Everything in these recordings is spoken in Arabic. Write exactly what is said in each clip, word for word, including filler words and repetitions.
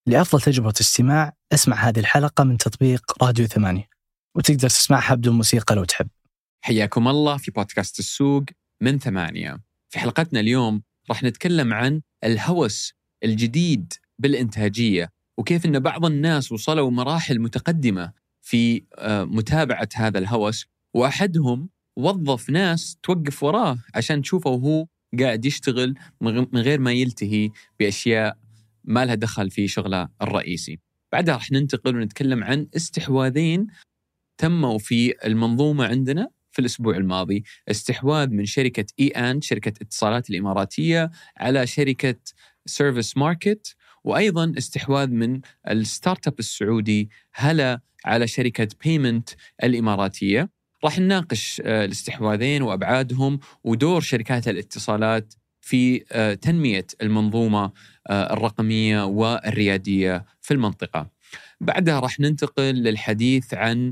لأفضل تجربة استماع اسمع هذه الحلقة من تطبيق راديو ثمانية، وتقدر تسمعها بدون موسيقى لو تحب. حياكم الله في بودكاست السوق من ثمانية. في حلقتنا اليوم راح نتكلم عن الهوس الجديد بالإنتاجية، وكيف أن بعض الناس وصلوا مراحل متقدمة في متابعة هذا الهوس، وأحدهم وظف ناس توقف وراه عشان تشوفه وهو قاعد يشتغل من غير ما يلتهي بأشياء ما لها دخل في شغله الرئيسي. بعدها راح ننتقل ونتكلم عن استحواذين تموا في المنظومة عندنا في الأسبوع الماضي. استحواذ من شركة إي آن، شركة اتصالات الإماراتية، على شركة سيرفيس ماركت، وأيضا استحواذ من الستارت اب السعودي هلا على شركة بيمنت الإماراتية. راح نناقش الاستحواذين وأبعادهم ودور شركات الاتصالات في تنمية المنظومة الرقمية والريادية في المنطقة. بعدها راح ننتقل للحديث عن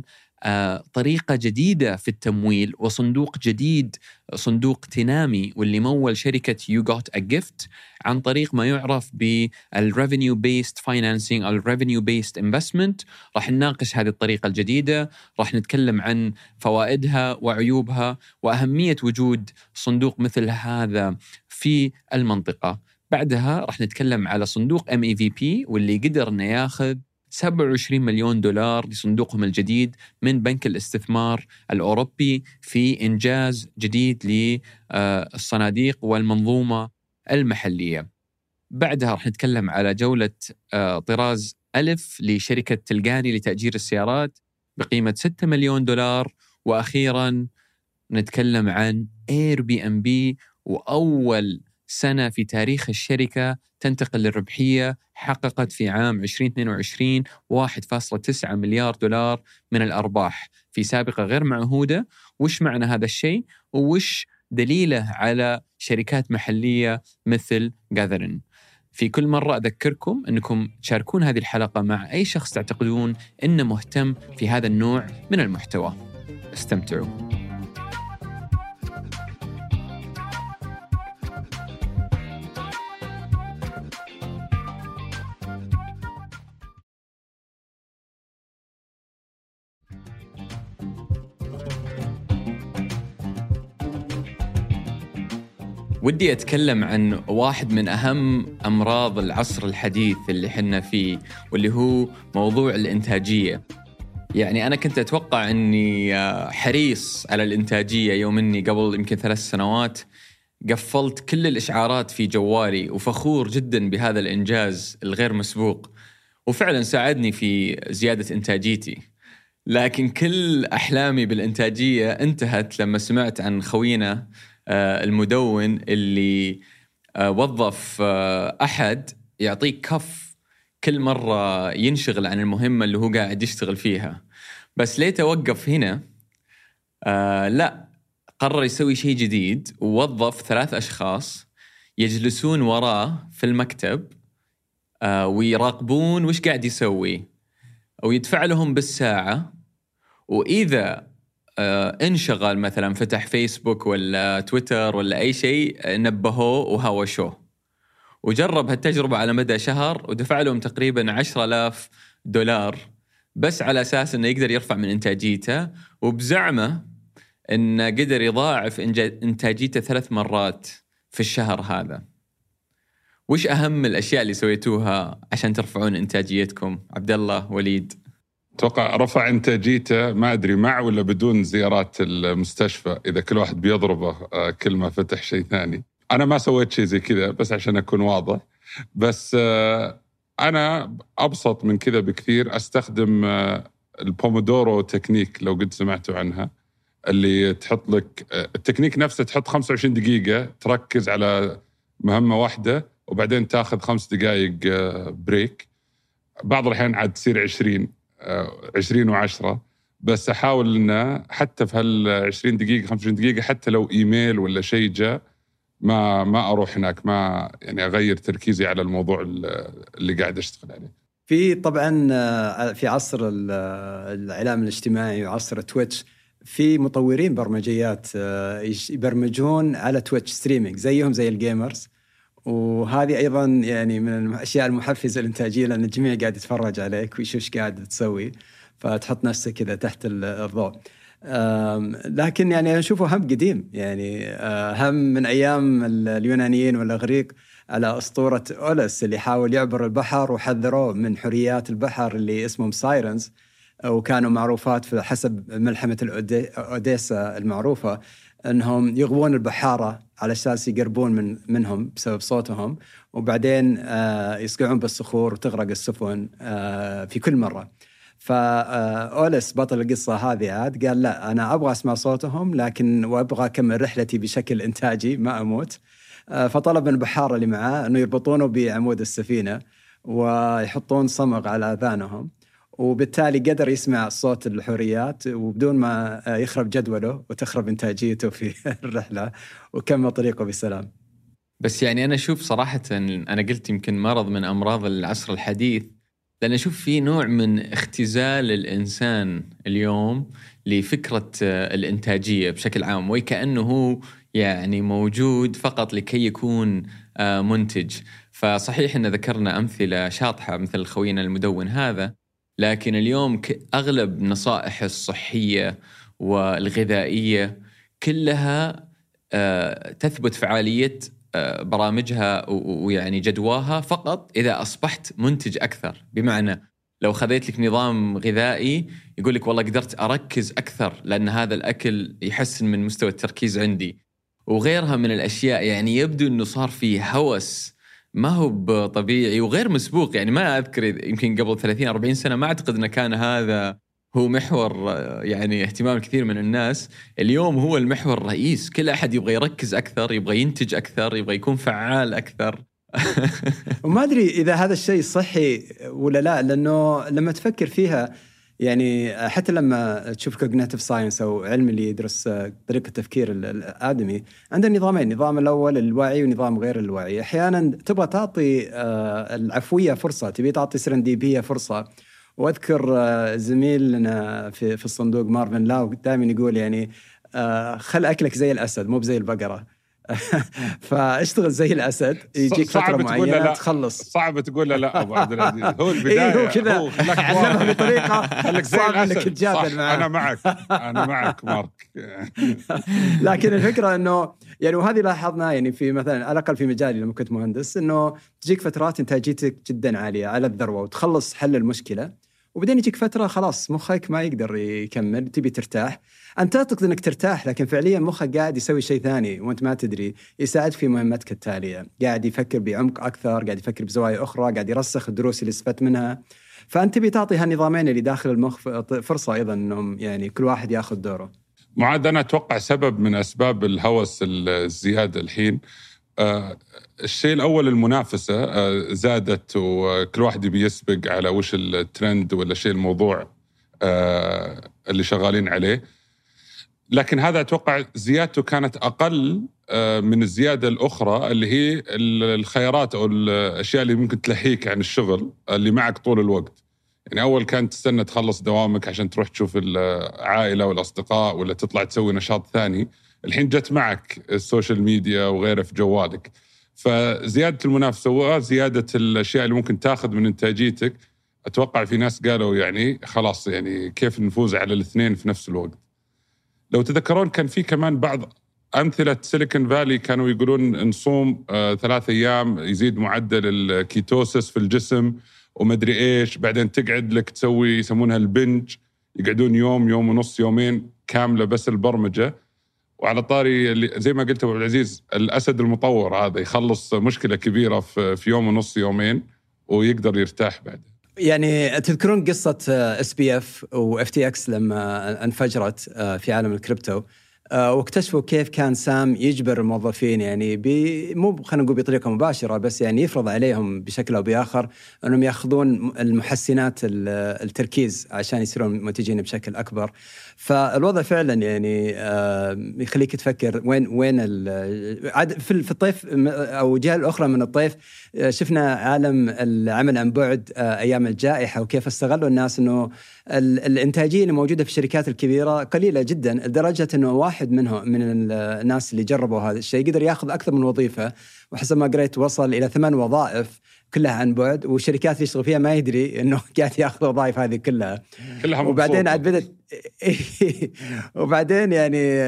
طريقة جديدة في التمويل وصندوق جديد، صندوق تنامي، واللي مول شركة You Got a Gift عن طريق ما يعرف بالrevenue based financing أو revenue based investment. راح نناقش هذه الطريقة الجديدة، راح نتكلم عن فوائدها وعيوبها وأهمية وجود صندوق مثل هذا في المنطقة. بعدها راح نتكلم على صندوق إم إي في بي واللي قدر أن ياخذ سبعة وعشرين مليون دولار لصندوقهم الجديد من بنك الاستثمار الأوروبي في إنجاز جديد للصناديق والمنظومة المحلية. بعدها راح نتكلم على جولة طراز ألف لشركة تلقاني لتأجير السيارات بقيمة ستة مليون دولار. وأخيرا نتكلم عن إير بي إم بي، وأول سنة في تاريخ الشركة تنتقل للربحية، حققت في عام عشرين اثنين وعشرين واحد فاصلة تسعة مليار دولار من الأرباح في سابقة غير معهودة. وش معنى هذا الشيء؟ وش دليله على شركات محلية مثل غاذرين؟ في كل مرة أذكركم أنكم تشاركون هذه الحلقة مع أي شخص تعتقدون أنه مهتم في هذا النوع من المحتوى. استمتعوا. ودي أتكلم عن واحد من أهم أمراض العصر الحديث اللي حنا فيه، واللي هو موضوع الإنتاجية. يعني أنا كنت أتوقع أني حريص على الإنتاجية يوم أني قبل يمكن ثلاث سنوات قفلت كل الإشعارات في جوالي، وفخور جدا بهذا الإنجاز الغير مسبوق، وفعلا ساعدني في زيادة إنتاجيتي. لكن كل أحلامي بالإنتاجية انتهت لما سمعت عن خوينا المدون اللي وظف أحد يعطيك كف كل مرة ينشغل عن المهمة اللي هو قاعد يشتغل فيها. بس ليه توقف هنا؟ آه لا، قرر يسوي شيء جديد، ووظف ثلاث أشخاص يجلسون وراه في المكتب آه ويراقبون وش قاعد يسوي، ويدفع لهم بالساعة. وإذا آه انشغل مثلا فتح فيسبوك ولا تويتر ولا أي شيء نبهوه وهاوشوه. وجرب هالتجربة على مدى شهر ودفع لهم تقريبا عشرة آلاف دولار بس على أساس أنه يقدر يرفع من إنتاجيته، وبزعمه أنه قدر يضاعف إنتاجيته ثلاث مرات في الشهر هذا. وش أهم الأشياء اللي سويتوها عشان ترفعون إنتاجيتكم عبد الله وليد؟ توقع رفع إنتاجيته ما أدري مع ولا بدون زيارات المستشفى، إذا كل واحد بيضربه كل ما فتح شيء ثاني. أنا ما سويت شيء زي كذا، بس عشان أكون واضح. بس أنا أبسط من كذا بكثير. أستخدم البومودورو تكنيك، لو قد سمعتوا عنها، اللي تحط لك التكنيك نفسه، تحط خمسة وعشرين دقيقة تركز على مهمة واحدة، وبعدين تاخذ خمس دقائق بريك. بعض الأحيان عاد تصير عشرين عشرين وعشرة. بس أحاول أن حتى في هالعشرين دقيقة خمسة وعشرين دقيقة، حتى لو إيميل ولا شيء جاء، ما ما أروح هناك، ما يعني أغير تركيزي على الموضوع اللي قاعد أشتغل عليه. في طبعا في عصر الإعلام الاجتماعي وعصر تويتش، في مطورين برمجيات يبرمجون على تويتش ستريمينج زيهم زي الجيمرز، وهذه أيضا يعني من الأشياء المحفزة الإنتاجية، لأن الجميع قاعد يتفرج عليك ويشوف ايش قاعد تسوي، فتحط نفسك كذا تحت الضوء. لكن يعني أشوفه هم قديم، يعني هم من أيام اليونانيين والإغريق على أسطورة أوليس اللي حاول يعبر البحر وحذروه من حريات البحر اللي اسمهم سايرنز، وكانوا معروفات في حسب ملحمة الأوديسا المعروفة أنهم يغوون البحارة على أساس يقربون من منهم بسبب صوتهم، وبعدين يصقعون بالصخور وتغرق السفن في كل مرة. فأوليس بطل القصة هذه عاد قال لا، أنا أبغى أسمع صوتهم لكن وأبغى أكمل رحلتي بشكل إنتاجي ما أموت. فطلب من البحارة اللي معاه أنه يربطونه بعمود السفينة ويحطون صمغ على آذانهم، وبالتالي قدر يسمع صوت الحوريات وبدون ما يخرب جدوله وتخرب إنتاجيته في الرحلة، وكمل طريقه بسلام. بس يعني أنا أشوف صراحة، أنا قلت يمكن مرض من أمراض العصر الحديث، لأن أشوف في نوع من اختزال الإنسان اليوم لفكرة الإنتاجية بشكل عام، وكأنه هو يعني موجود فقط لكي يكون منتج. فصحيح أن ذكرنا أمثلة شاطحة مثل خوينا المدون هذا، لكن اليوم أغلب نصائح الصحية والغذائية كلها تثبت فعالية برامجها ويعني جدواها فقط إذا أصبحت منتج أكثر. بمعنى لو خذيت لك نظام غذائي يقول لك والله قدرت أركز أكثر لأن هذا الأكل يحسن من مستوى التركيز عندي، وغيرها من الأشياء. يعني يبدو أنه صار فيه هوس ما هو طبيعي وغير مسبوق. يعني ما أذكر يمكن قبل ثلاثين أربعين سنة ما أعتقد أن كان هذا هو محور يعني اهتمام كثير من الناس. اليوم هو المحور الرئيس، كل أحد يبغى يركز أكثر، يبغى ينتج أكثر، يبغى يكون فعال أكثر. وما أدري إذا هذا الشيء صحي ولا لا، لأنه لما تفكر فيها يعني حتى لما تشوف cognitive science أو علم اللي يدرس طريقة التفكير الآدمي، عندنا نظامين، نظام الأول الوعي ونظام غير الوعي. أحيانا تبغى تعطي العفوية فرصة، تبي تعطي سرنديبية فرصة. وأذكر زميلنا في في الصندوق مارفن لاو دائما يقول يعني خل أكلك زي الأسد مو بزي البقرة. فاشتغل زي الأسد، يجيك فترة معينة تخلص. صعب تقول له لا أبو عبد العزيز، هو البداية هو كذا علمها بطريقة خليك زي الأسد. أنا معك أنا معك مارك. لكن الفكرة إنه يعني وهذه لاحظنا يعني في مثلا على الأقل في مجالي لما كنت مهندس، إنه تجيك فترات إنتاجيتك جدا عالية على الذروة وتخلص حل المشكلة، وبعدين يجيك فترة خلاص مخك ما يقدر يكمل، تبي ترتاح. أنت تعتقد أنك ترتاح لكن فعليا مخك قاعد يسوي شيء ثاني وأنت ما تدري، يساعد في مهمتك التالية، قاعد يفكر بعمق أكثر، قاعد يفكر بزوايا أخرى، قاعد يرسخ الدروس اللي استفدت منها. فأنت تبي تعطي هالنظامين اللي داخل المخ فرصة أيضا أنهم يعني كل واحد يأخذ دوره. معاد، أنا أتوقع سبب من أسباب الهوس الزيادة الحين آه الشيء الأول المنافسة آه زادت، وكل واحد يبي يسبق على وش الترند ولا شيء الموضوع آه اللي شغالين عليه. لكن هذا أتوقع زيادته كانت أقل آه من الزيادة الأخرى اللي هي الخيارات أو الأشياء اللي ممكن تلهيك عن الشغل اللي معك طول الوقت. يعني أول كانت تستنى تخلص دوامك عشان تروح تشوف العائلة والأصدقاء ولا تطلع تسوي نشاط ثاني، الحين جت معك السوشيال ميديا وغيره في جوالك. فزيادة المنافسة وزيادة الأشياء اللي ممكن تاخذ من إنتاجيتك، أتوقع في ناس قالوا يعني خلاص يعني كيف نفوز على الاثنين في نفس الوقت. لو تذكرون كان في كمان بعض أمثلة سيليكون فالي كانوا يقولون نصوم آه ثلاثة أيام يزيد معدل الكيتوسس في الجسم ومدري إيش، بعدين تقعد لك تسوي يسمونها البنج، يقعدون يوم يوم ونص يومين كاملة بس البرمجة. وعلى طاري اللي زي ما قلت أبو العزيز، الأسد المطور هذا يخلص مشكلة كبيرة في يوم ونص يومين ويقدر يرتاح بعد. يعني تذكرون قصة اس بي اف و اف تي اكس لما انفجرت في عالم الكريبتو، واكتشفوا كيف كان سام يجبر الموظفين يعني مو خلينا نقول بطريقة مباشرة، بس يعني يفرض عليهم بشكل أو بآخر أنهم يأخذون المحسنات التركيز عشان يصيرون منتجين بشكل أكبر. فالوضع فعلا يعني يخليك تفكر وين وين في الطيف أو جهة الأخرى من الطيف. شفنا عالم العمل عن بعد أيام الجائحة وكيف استغلوا الناس أنه الإنتاجية اللي موجودة في الشركات الكبيرة قليلة جدا، لدرجة أنه واحد واحد منهم من الناس اللي جربوا هذا الشيء قدر ياخذ أكثر من وظيفة، وحسب ما قريت وصل إلى ثمان وظائف كلها عن بعد، والشركات اللي يشتغل فيها ما يدري إنه قاعد ياخذ وظائف هذه كلها كلها وبعدين عاد بدت وبعدين يعني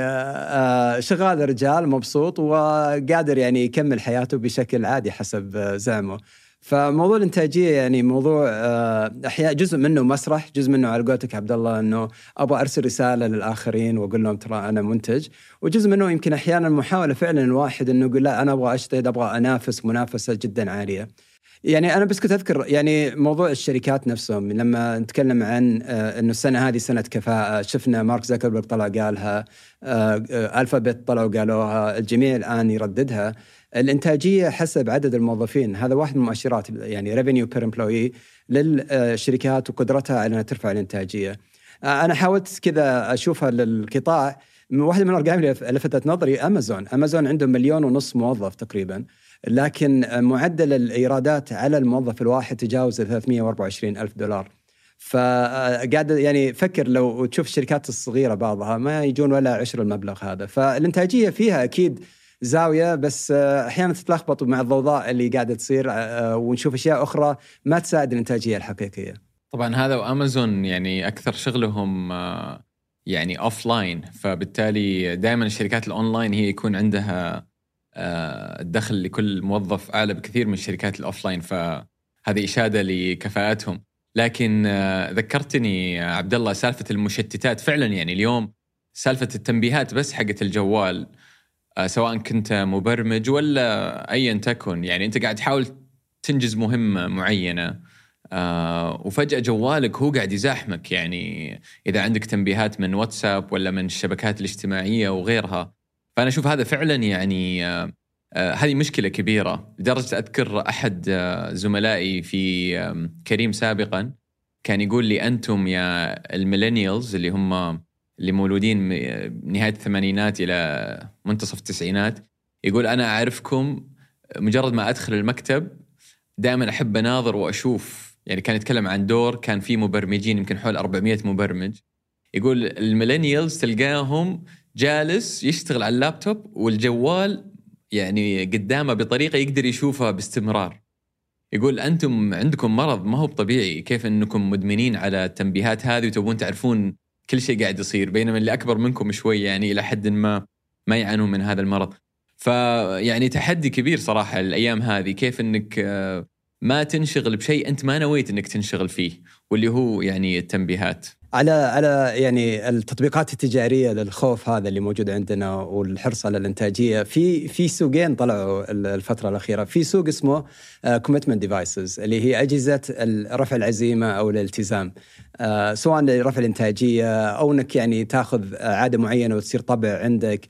شغال الرجال مبسوط وقادر يعني يكمل حياته بشكل عادي حسب زعمه. فموضوع الإنتاجية يعني موضوع أحيانا جزء منه مسرح، جزء منه على قولتك عبد الله إنه أبغى أرسل رسالة للآخرين وأقول لهم ترى أنا منتج، وجزء منه يمكن أحيانا محاولة فعلا الواحد إنه يقول لا أنا أبغى أجتهد، أبغى أنافس منافسة جدا عالية. يعني أنا بس كنت أذكر يعني موضوع الشركات نفسهم، لما نتكلم عن إنه السنة هذه سنة كفاءة، شفنا مارك زكربرج طلع قالها، ألفابت طلعوا قالوها، الجميع الآن يرددها. الإنتاجية حسب عدد الموظفين هذا واحد من المؤشرات، يعني revenue per employee للشركات وقدرتها على أن ترفع الإنتاجية. أنا حاولت كذا أشوفها للقطاع، واحدة من الأرقام اللي لفتت نظري أمازون. أمازون عنده مليون ونص موظف تقريبا، لكن معدل الإيرادات على الموظف الواحد تجاوز ثلاثمئة وأربعة وعشرين ألف دولار. فقاعد يعني فكر لو تشوف الشركات الصغيرة بعضها ما يجون ولا عشر المبلغ هذا. فالإنتاجية فيها أكيد زاوية، بس أحيانا تتلخبط مع الضوضاء اللي قاعدة تصير ونشوف أشياء أخرى ما تساعد الإنتاجية الحقيقية. طبعا هذا وأمازون يعني أكثر شغلهم يعني أوفلاين، فبالتالي دائما الشركات الأونلاين هي يكون عندها الدخل لكل موظف أعلى بكثير من الشركات الأوفلاين، فهذه إشادة لكفاءتهم. لكن ذكرتني عبد الله سالفة المشتتات، فعلا يعني اليوم سالفة التنبيهات بس حقت الجوال، سواء كنت مبرمج ولا أيا تكن، يعني أنت قاعد تحاول تنجز مهمة معينة وفجأة جوالك هو قاعد يزاحمك. يعني إذا عندك تنبيهات من واتساب ولا من الشبكات الاجتماعية وغيرها، فأنا أشوف هذا فعلا يعني آه آه هذه مشكلة كبيرة. لدرجة أذكر أحد آه زملائي في آه كريم سابقا كان يقول لي أنتم يا الميلينيالز اللي هم اللي مولودين نهاية الثمانينات إلى منتصف التسعينات، يقول أنا أعرفكم مجرد ما أدخل المكتب دائما أحب أناظر وأشوف. يعني كان يتكلم عن دور كان فيه مبرمجين يمكن حول أربعمئة مبرمج، يقول الميلينيالز تلقاهم جالس يشتغل على اللابتوب والجوال يعني قدامه بطريقة يقدر يشوفها باستمرار. يقول أنتم عندكم مرض ما هو طبيعي، كيف أنكم مدمنين على التنبيهات هذه وتبون تعرفون كل شيء قاعد يصير، بينما اللي أكبر منكم شوي يعني إلى حد ما ما يعانوا من هذا المرض. فيعني تحدي كبير صراحة الأيام هذه، كيف أنك ما تنشغل بشيء أنت ما نويت أنك تنشغل فيه، واللي هو يعني التنبيهات. على على يعني التطبيقات التجارية للخوف هذا اللي موجود عندنا والحرص على الإنتاجية، في في سوقين طلعوا الفترة الأخيرة. في سوق اسمه commitment devices اللي هي أجهزة رفع العزيمة أو الالتزام، سواء لرفع الإنتاجية أو أنك يعني تأخذ عادة معينة وتصير طبع عندك.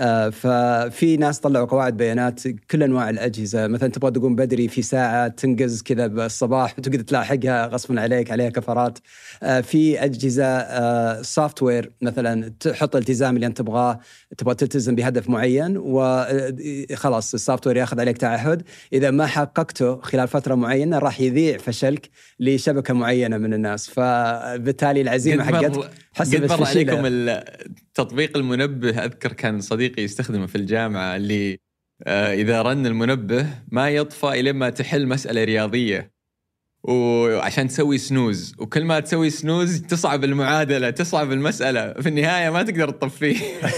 ففي ناس طلعوا قواعد بيانات كل أنواع الأجهزة، مثلا تبغى تقوم بدري في ساعة تنجز كذا بالصباح وتقدر تلاحقها غصبا عليك، عليها كفرات. في أجهزة سوفت وير مثلا تحط التزام اللي أنت تبغاه، تبغى تلتزم بهدف معين وخلاص السوفت وير ياخذ عليك تعهد، إذا ما حققته خلال فترة معينة راح يذيع فشلك لشبكة معينة من الناس، فبالتالي العزيمة حقتك حسب قد مر عليكم التطبيق المنبه. أذكر كان صديقي يستخدمه في الجامعة، اللي إذا رن المنبه ما يطفى إلى ما تحل مسألة رياضية وعشان تسوي سنوز، وكل ما تسوي سنوز تصعب المعادلة، تصعب المسألة، في النهاية ما تقدر تطفيه.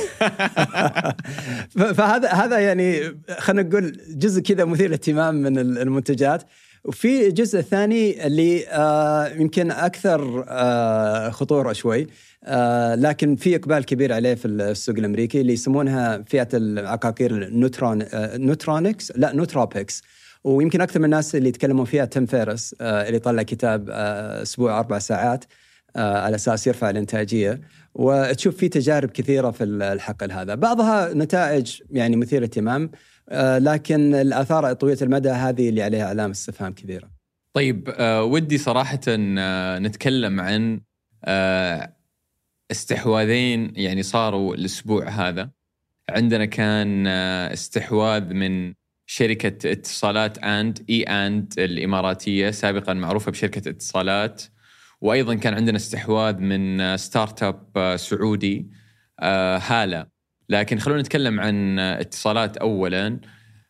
فهذا هذا يعني خلينا نقول جزء كذا مثير للاهتمام من المنتجات. وفي الجزء الثاني اللي آه يمكن أكثر آه خطورة شوي، آه لكن في إقبال كبير عليه في السوق الأمريكي، اللي يسمونها فئة العقاقير النوترون آه نوترونكس لا نوتروبكس. ويمكن أكثر من الناس اللي يتكلمون فيها تيم فيرس آه اللي طلع كتاب آه أسبوع أربع ساعات آه على أساس يرفع الإنتاجية، وتشوف فيه تجارب كثيرة في الحقل هذا، بعضها نتائج يعني مثيرة اهتمام، آه لكن الآثار طويلة المدى هذه اللي عليها علامة استفهام كبيرة. طيب آه ودي صراحة آه نتكلم عن آه استحواذين يعني صاروا الأسبوع هذا. عندنا كان آه استحواذ من شركة اتصالات أند إي أند الإماراتية، سابقا معروفة بشركة اتصالات، وأيضا كان عندنا استحواذ من ستارت اب سعودي هالة. لكن خلونا نتكلم عن اتصالات أولاً.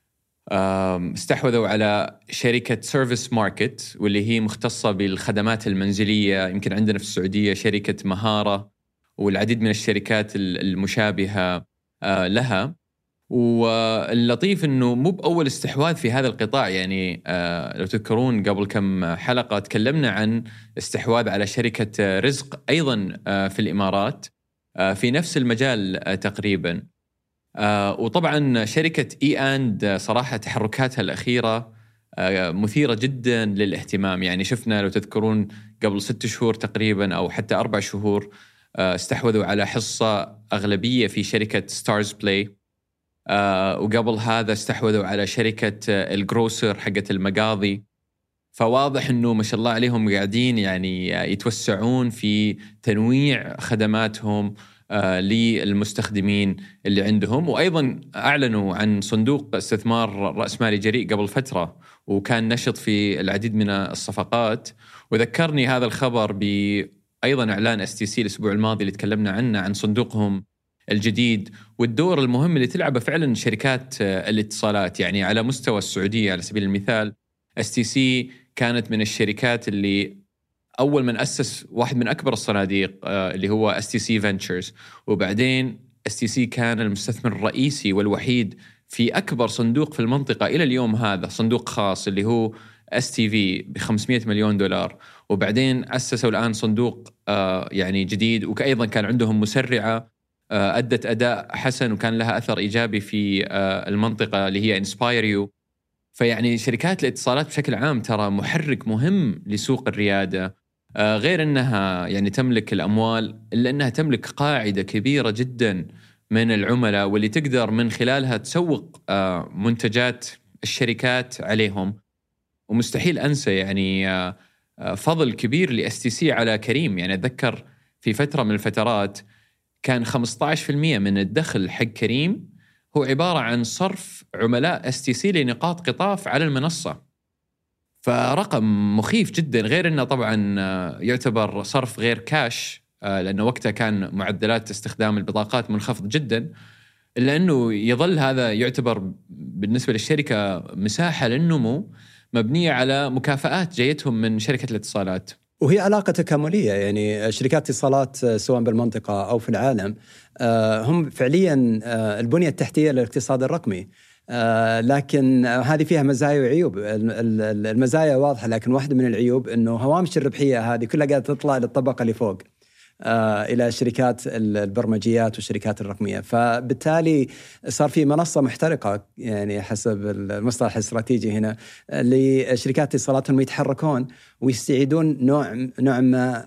استحوذوا على شركة سيرفيس ماركت، واللي هي مختصة بالخدمات المنزلية. يمكن عندنا في السعودية شركة مهارة والعديد من الشركات المشابهة لها. واللطيف أنه مو بأول استحواذ في هذا القطاع. يعني لو تذكرون قبل كم حلقة تكلمنا عن استحواذ على شركة رزق أيضا في الإمارات في نفس المجال تقريبا. وطبعا شركة إي أند صراحة تحركاتها الأخيرة مثيرة جدا للاهتمام. يعني شفنا لو تذكرون قبل ست شهور تقريبا أو حتى أربع شهور استحوذوا على حصة أغلبية في شركة ستارز بلاي، وقبل هذا استحوذوا على شركة الجروسر حقة المقاضي. فواضح أنه ما شاء الله عليهم قاعدين يعني يتوسعون في تنويع خدماتهم للمستخدمين اللي عندهم. وأيضا أعلنوا عن صندوق استثمار رأس مالي جريء قبل فترة، وكان نشط في العديد من الصفقات. وذكرني هذا الخبر بأيضا إعلان اس تي سي الأسبوع الماضي اللي تكلمنا عنه، عن صندوقهم الجديد والدور المهم اللي تلعبه فعلا شركات الاتصالات. يعني على مستوى السعودية على سبيل المثال اس تي سي كانت من الشركات اللي أول من أسس واحد من أكبر الصناديق اللي هو اس تي سي Ventures، وبعدين اس تي سي كان المستثمر الرئيسي والوحيد في أكبر صندوق في المنطقة إلى اليوم هذا، صندوق خاص اللي هو اس تي في بخمسمائة مليون دولار. وبعدين أسسوا الآن صندوق يعني جديد، وأيضا كان عندهم مسرعة أدت أداء حسن وكان لها أثر إيجابي في المنطقة اللي هي إنسبايريو. فيعني شركات الاتصالات بشكل عام ترى محرك مهم لسوق الريادة، غير أنها يعني تملك الأموال، إلا أنها تملك قاعدة كبيرة جدا من العملاء، واللي تقدر من خلالها تسوق منتجات الشركات عليهم. ومستحيل أنسى يعني فضل كبير ل إس تي سي على كريم. يعني أتذكر في فترة من الفترات كان خمسة عشر بالمئة من الدخل حق كريم هو عبارة عن صرف عملاء اس تي سي لنقاط قطاف على المنصة. فرقم مخيف جدا، غير أنه طبعا يعتبر صرف غير كاش لأنه وقتها كان معدلات استخدام البطاقات منخفض جدا، إلا أنه يظل هذا يعتبر بالنسبة للشركة مساحة للنمو مبنية على مكافآت جايتهم من شركة الاتصالات. وهي علاقة تكاملية. يعني شركات اتصالات سواء بالمنطقة أو في العالم هم فعليا البنية التحتية للاقتصاد الرقمي، لكن هذه فيها مزايا وعيوب. المزايا واضحة، لكن واحدة من العيوب أنه هوامش الربحية هذه كلها قاعدة تطلع للطبقة اللي فوق، إلى شركات البرمجيات والشركات الرقمية. فبالتالي صار في منصة محترقة، يعني حسب المصطلح الاستراتيجي هنا، لشركات اتصالات هم يتحركون ويستعيدون نوع نوع ما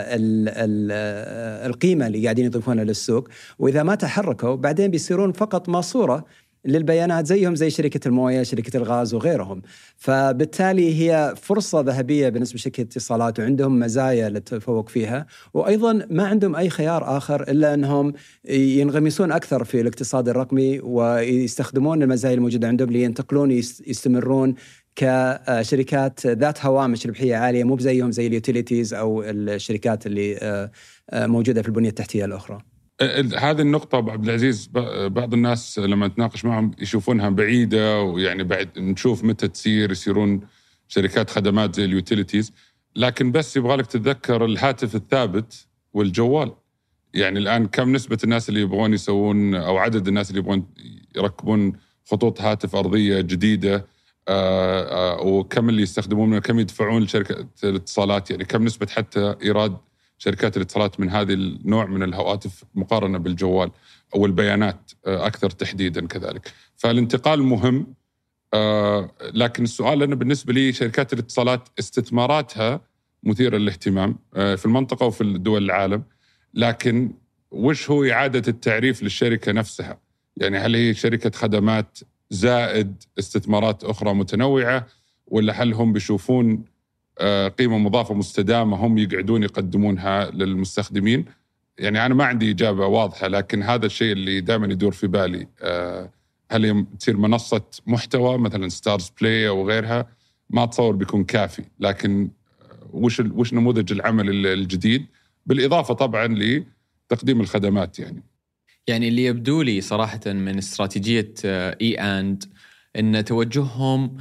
القيمة اللي قاعدين يضيفونها للسوق. وإذا ما تحركوا بعدين بيصيرون فقط ماسورة للبيانات زيهم زي شركة الموية، شركة الغاز وغيرهم. فبالتالي هي فرصة ذهبية بالنسبة لشركة اتصالات، وعندهم مزايا للتفوق فيها، وأيضا ما عندهم أي خيار آخر إلا أنهم ينغمسون أكثر في الاقتصاد الرقمي ويستخدمون المزايا الموجودة عندهم لينتقلون يستمرون كشركات ذات هوامش ربحية عالية، مو بزيهم زي اليوتيليتيز أو الشركات اللي موجودة في البنية التحتية الأخرى. هذه النقطة أبو عبد العزيز بعض الناس لما نتناقش معهم يشوفونها بعيدة، ويعني بعد نشوف متى تصير يصيرون شركات خدمات زي اليوتيليتيز. لكن بس يبغالك تتذكر الهاتف الثابت والجوال. يعني الآن كم نسبة الناس اللي يبغون يسوون، أو عدد الناس اللي يبغون يركبون خطوط هاتف أرضية جديدة، آآ آآ وكم اللي يستخدمون، كم يدفعون لشركة الاتصالات، يعني كم نسبة حتى إيراد شركات الاتصالات من هذه النوع من الهواتف مقارنة بالجوال أو البيانات أكثر تحديداً كذلك. فالانتقال مهم، لكن السؤال أنا بالنسبة لي شركات الاتصالات استثماراتها مثيرة للاهتمام في المنطقة وفي الدول العالم، لكن وش هو إعادة التعريف للشركة نفسها؟ يعني هل هي شركة خدمات زائد استثمارات أخرى متنوعة، ولا هل هم بيشوفون قيمة مضافة مستدامة هم يقعدون يقدمونها للمستخدمين؟ يعني أنا ما عندي إجابة واضحة، لكن هذا الشيء اللي دائما يدور في بالي. هل هي تصير منصة محتوى مثلا ستارز بلاي أو غيرها؟ ما أتصور بيكون كافي، لكن وش وش نموذج العمل الجديد، بالإضافة طبعا لتقديم الخدمات. يعني يعني اللي يبدو لي صراحة من استراتيجية إي أند إن توجههم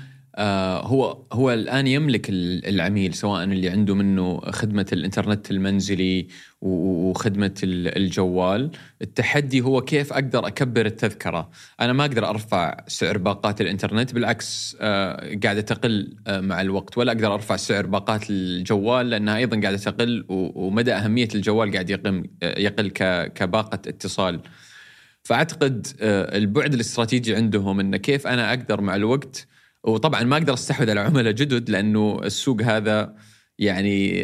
هو هو الآن يملك العميل، سواء اللي عنده منه خدمة الإنترنت المنزلي وخدمة الجوال. التحدي هو كيف أقدر أكبر التذكرة. أنا ما أقدر أرفع سعر باقات الإنترنت، بالعكس قاعدة تقل مع الوقت، ولا أقدر أرفع سعر باقات الجوال لأنها أيضا قاعدة تقل، ومدى أهمية الجوال قاعد يقل يقل كباقة اتصال. فأعتقد البعد الاستراتيجي عندهم إنه كيف أنا أقدر مع الوقت، وطبعا ما أقدر أستحوذ على عملاء جدد لأنه السوق هذا يعني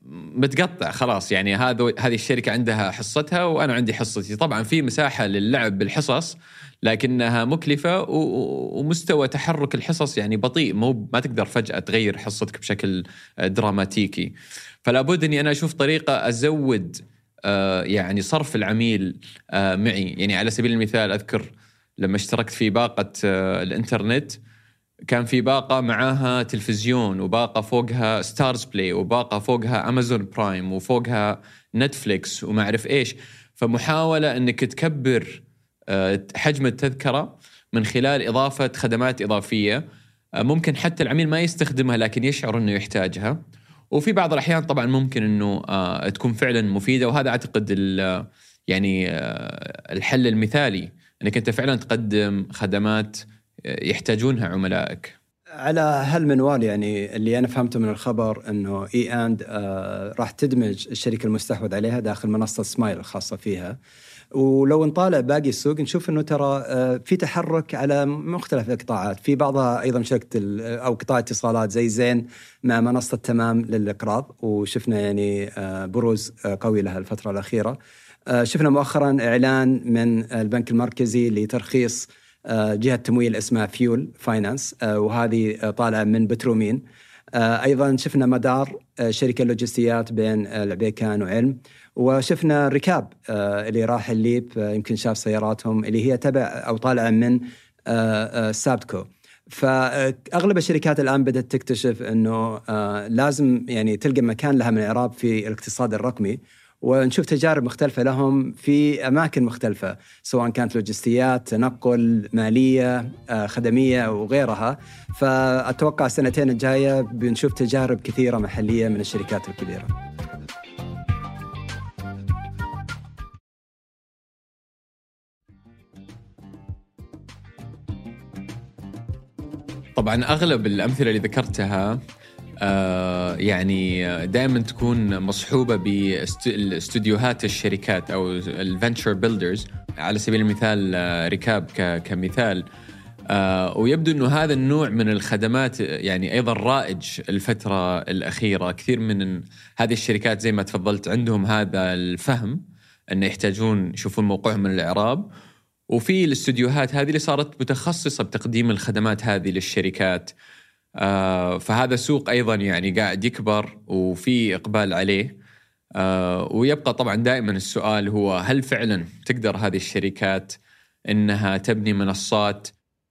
متقطع خلاص. يعني هذا هذه الشركة عندها حصتها وأنا عندي حصتي. طبعا في مساحة للعب بالحصص لكنها مكلفة، ومستوى تحرك الحصص يعني بطيء، مو ما تقدر فجأة تغير حصتك بشكل دراماتيكي. فلا بد أني أنا أشوف طريقة أزود يعني صرف العميل معي. يعني على سبيل المثال أذكر لما اشتركت في باقة الإنترنت كان في باقة معاها تلفزيون، وباقة فوقها ستارز بلاي، وباقة فوقها أمازون برايم، وفوقها نتفليكس وما أعرف إيش. فمحاولة أنك تكبر حجم التذكرة من خلال إضافة خدمات إضافية ممكن حتى العميل ما يستخدمها لكن يشعر أنه يحتاجها. وفي بعض الأحيان طبعا ممكن أنه تكون فعلا مفيدة، وهذا أعتقد يعني الحل المثالي أنك أنت فعلا تقدم خدمات يحتاجونها عملائك. على هالمنوال يعني اللي أنا فهمته من الخبر أنه إي أند آه راح تدمج الشركة المستحوذ عليها داخل منصة سمايل الخاصة فيها. ولو نطالع باقي السوق نشوف أنه ترى آه في تحرك على مختلف القطاعات، في بعضها أيضا شركة أو قطاع اتصالات زي زين مع منصة تمام للإقراض، وشفنا يعني آه بروز آه قوي لها الفترة الأخيرة. آه شفنا مؤخرا إعلان من البنك المركزي لترخيص جهة تمويل اسمها فيول فاينانس، وهذه طالعة من بترومين. أيضا شفنا مدار شركة لوجستيات بين العبيكان وعلم، وشفنا ركاب اللي راح الليب يمكن شاف سياراتهم اللي هي تبع أو طالعة من سابتكو. فأغلب الشركات الآن بدأت تكتشف أنه لازم يعني تلقى مكان لها من الإعراب في الاقتصاد الرقمي، ونشوف تجارب مختلفة لهم في أماكن مختلفة سواء كانت لوجستيات، تنقل، مالية، خدمية وغيرها. فأتوقع السنتين الجاية بنشوف تجارب كثيرة محلية من الشركات الكبيرة. طبعا أغلب الأمثلة اللي ذكرتها آه يعني دائما تكون مصحوبة باستوديوهات الشركات أو الفنتشر بيلدرز. على سبيل المثال ركاب كمثال، آه ويبدو أنه هذا النوع من الخدمات يعني أيضا رائج الفترة الأخيرة. كثير من هذه الشركات زي ما تفضلت عندهم هذا الفهم أن يحتاجون يشوفون موقعهم من الإعراب، وفي الاستوديوهات هذه اللي صارت متخصصة بتقديم الخدمات هذه للشركات. آه فهذا سوق أيضا يعني قاعد يكبر وفي إقبال عليه. آه ويبقى طبعا دائما السؤال هو هل فعلا تقدر هذه الشركات إنها تبني منصات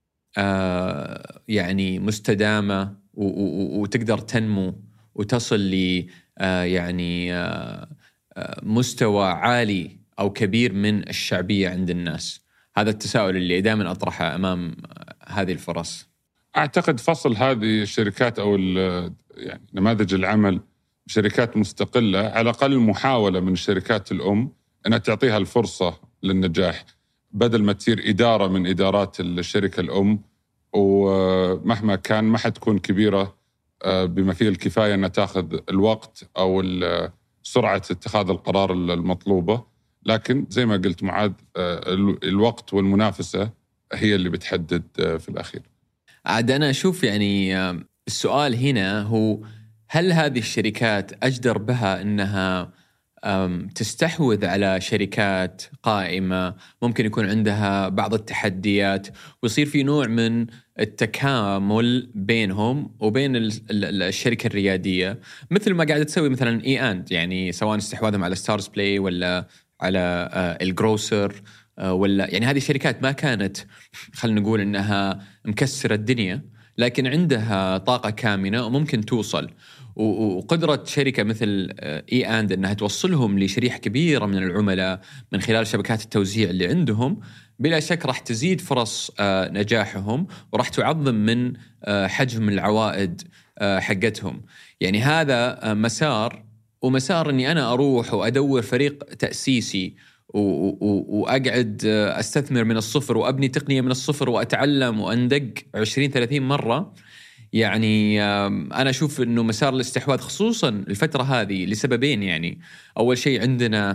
آه يعني مستدامة وتقدر تنمو وتصل ل آه يعني آه مستوى عالي أو كبير من الشعبية عند الناس. هذا التساؤل اللي دائما أطرحه أمام هذه الفرص. أعتقد فصل هذه الشركات أو يعني نماذج العمل بشركات مستقلة، على الأقل محاولة من الشركات الأم أنها تعطيها الفرصة للنجاح، بدل ما تصير إدارة من إدارات الشركة الأم، ومهما كان ما حتكون كبيرة بما فيه الكفاية أنها تأخذ الوقت أو سرعة اتخاذ القرار المطلوبة. لكن زي ما قلت معاذ، الوقت والمنافسة هي اللي بتحدد في الأخير. عاد أنا أشوف يعني السؤال هنا هو هل هذه الشركات أجدر بها أنها تستحوذ على شركات قائمة ممكن يكون عندها بعض التحديات، ويصير في نوع من التكامل بينهم وبين الشركة الريادية، مثل ما قاعدة تسوي مثلا إي أند، يعني سواء استحواذهم على ستارز بلاي ولا على الجروسر ولا يعني هذه الشركات ما كانت خلينا نقول إنها مكسرة الدنيا، لكن عندها طاقة كامنة وممكن توصل. وقدرة شركة مثل إي أند أنها توصلهم لشريحة كبيرة من العملاء من خلال شبكات التوزيع اللي عندهم، بلا شك راح تزيد فرص نجاحهم وراح تعظم من حجم العوائد حقتهم. يعني هذا مسار، ومسار أني أنا أروح وأدور فريق تأسيسي وأقعد أستثمر من الصفر وأبني تقنية من الصفر وأتعلم وأندق عشرين ثلاثين مرة. يعني أنا أشوف أنه مسار الاستحواذ خصوصا الفترة هذه لسببين. يعني أول شيء عندنا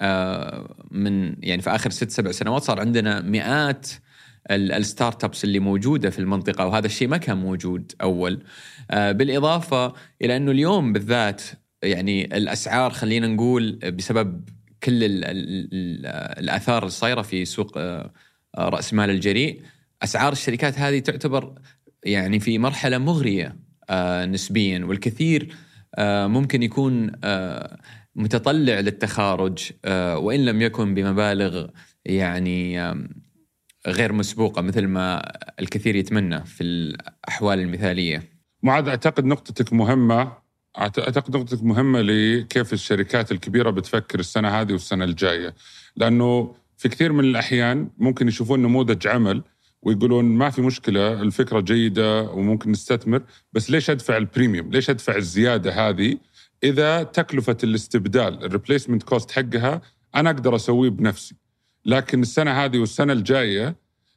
من يعني في آخر ست سبع سنوات صار عندنا مئات الستارت ابس اللي موجودة في المنطقة، وهذا الشيء ما كان موجود أول. بالإضافة إلى أنه اليوم بالذات يعني الأسعار خلينا نقول بسبب كل ال ال الآثار الصايرة في سوق رأس مال الجريء، أسعار الشركات هذه تعتبر يعني في مرحلة مغرية نسبيا، والكثير ممكن يكون متطلع للتخارج وإن لم يكن بمبالغ يعني غير مسبوقة مثل ما الكثير يتمنى في الأحوال المثالية. معاذ، أعتقد نقطتك مهمة أعتقد نقطتك مهمة لكيف الشركات الكبيرة بتفكر السنة هذه والسنة الجاية، لأنه في كثير من الأحيان ممكن يشوفون نموذج عمل ويقولون ما في مشكلة، الفكرة جيدة وممكن نستثمر، بس ليش أدفع البريميوم؟ ليش أدفع الزيادة هذه إذا تكلفة الاستبدال الريبليسمنت كوست حقها أنا أقدر أسويه بنفسي؟ لكن السنة هذه والسنة الجاية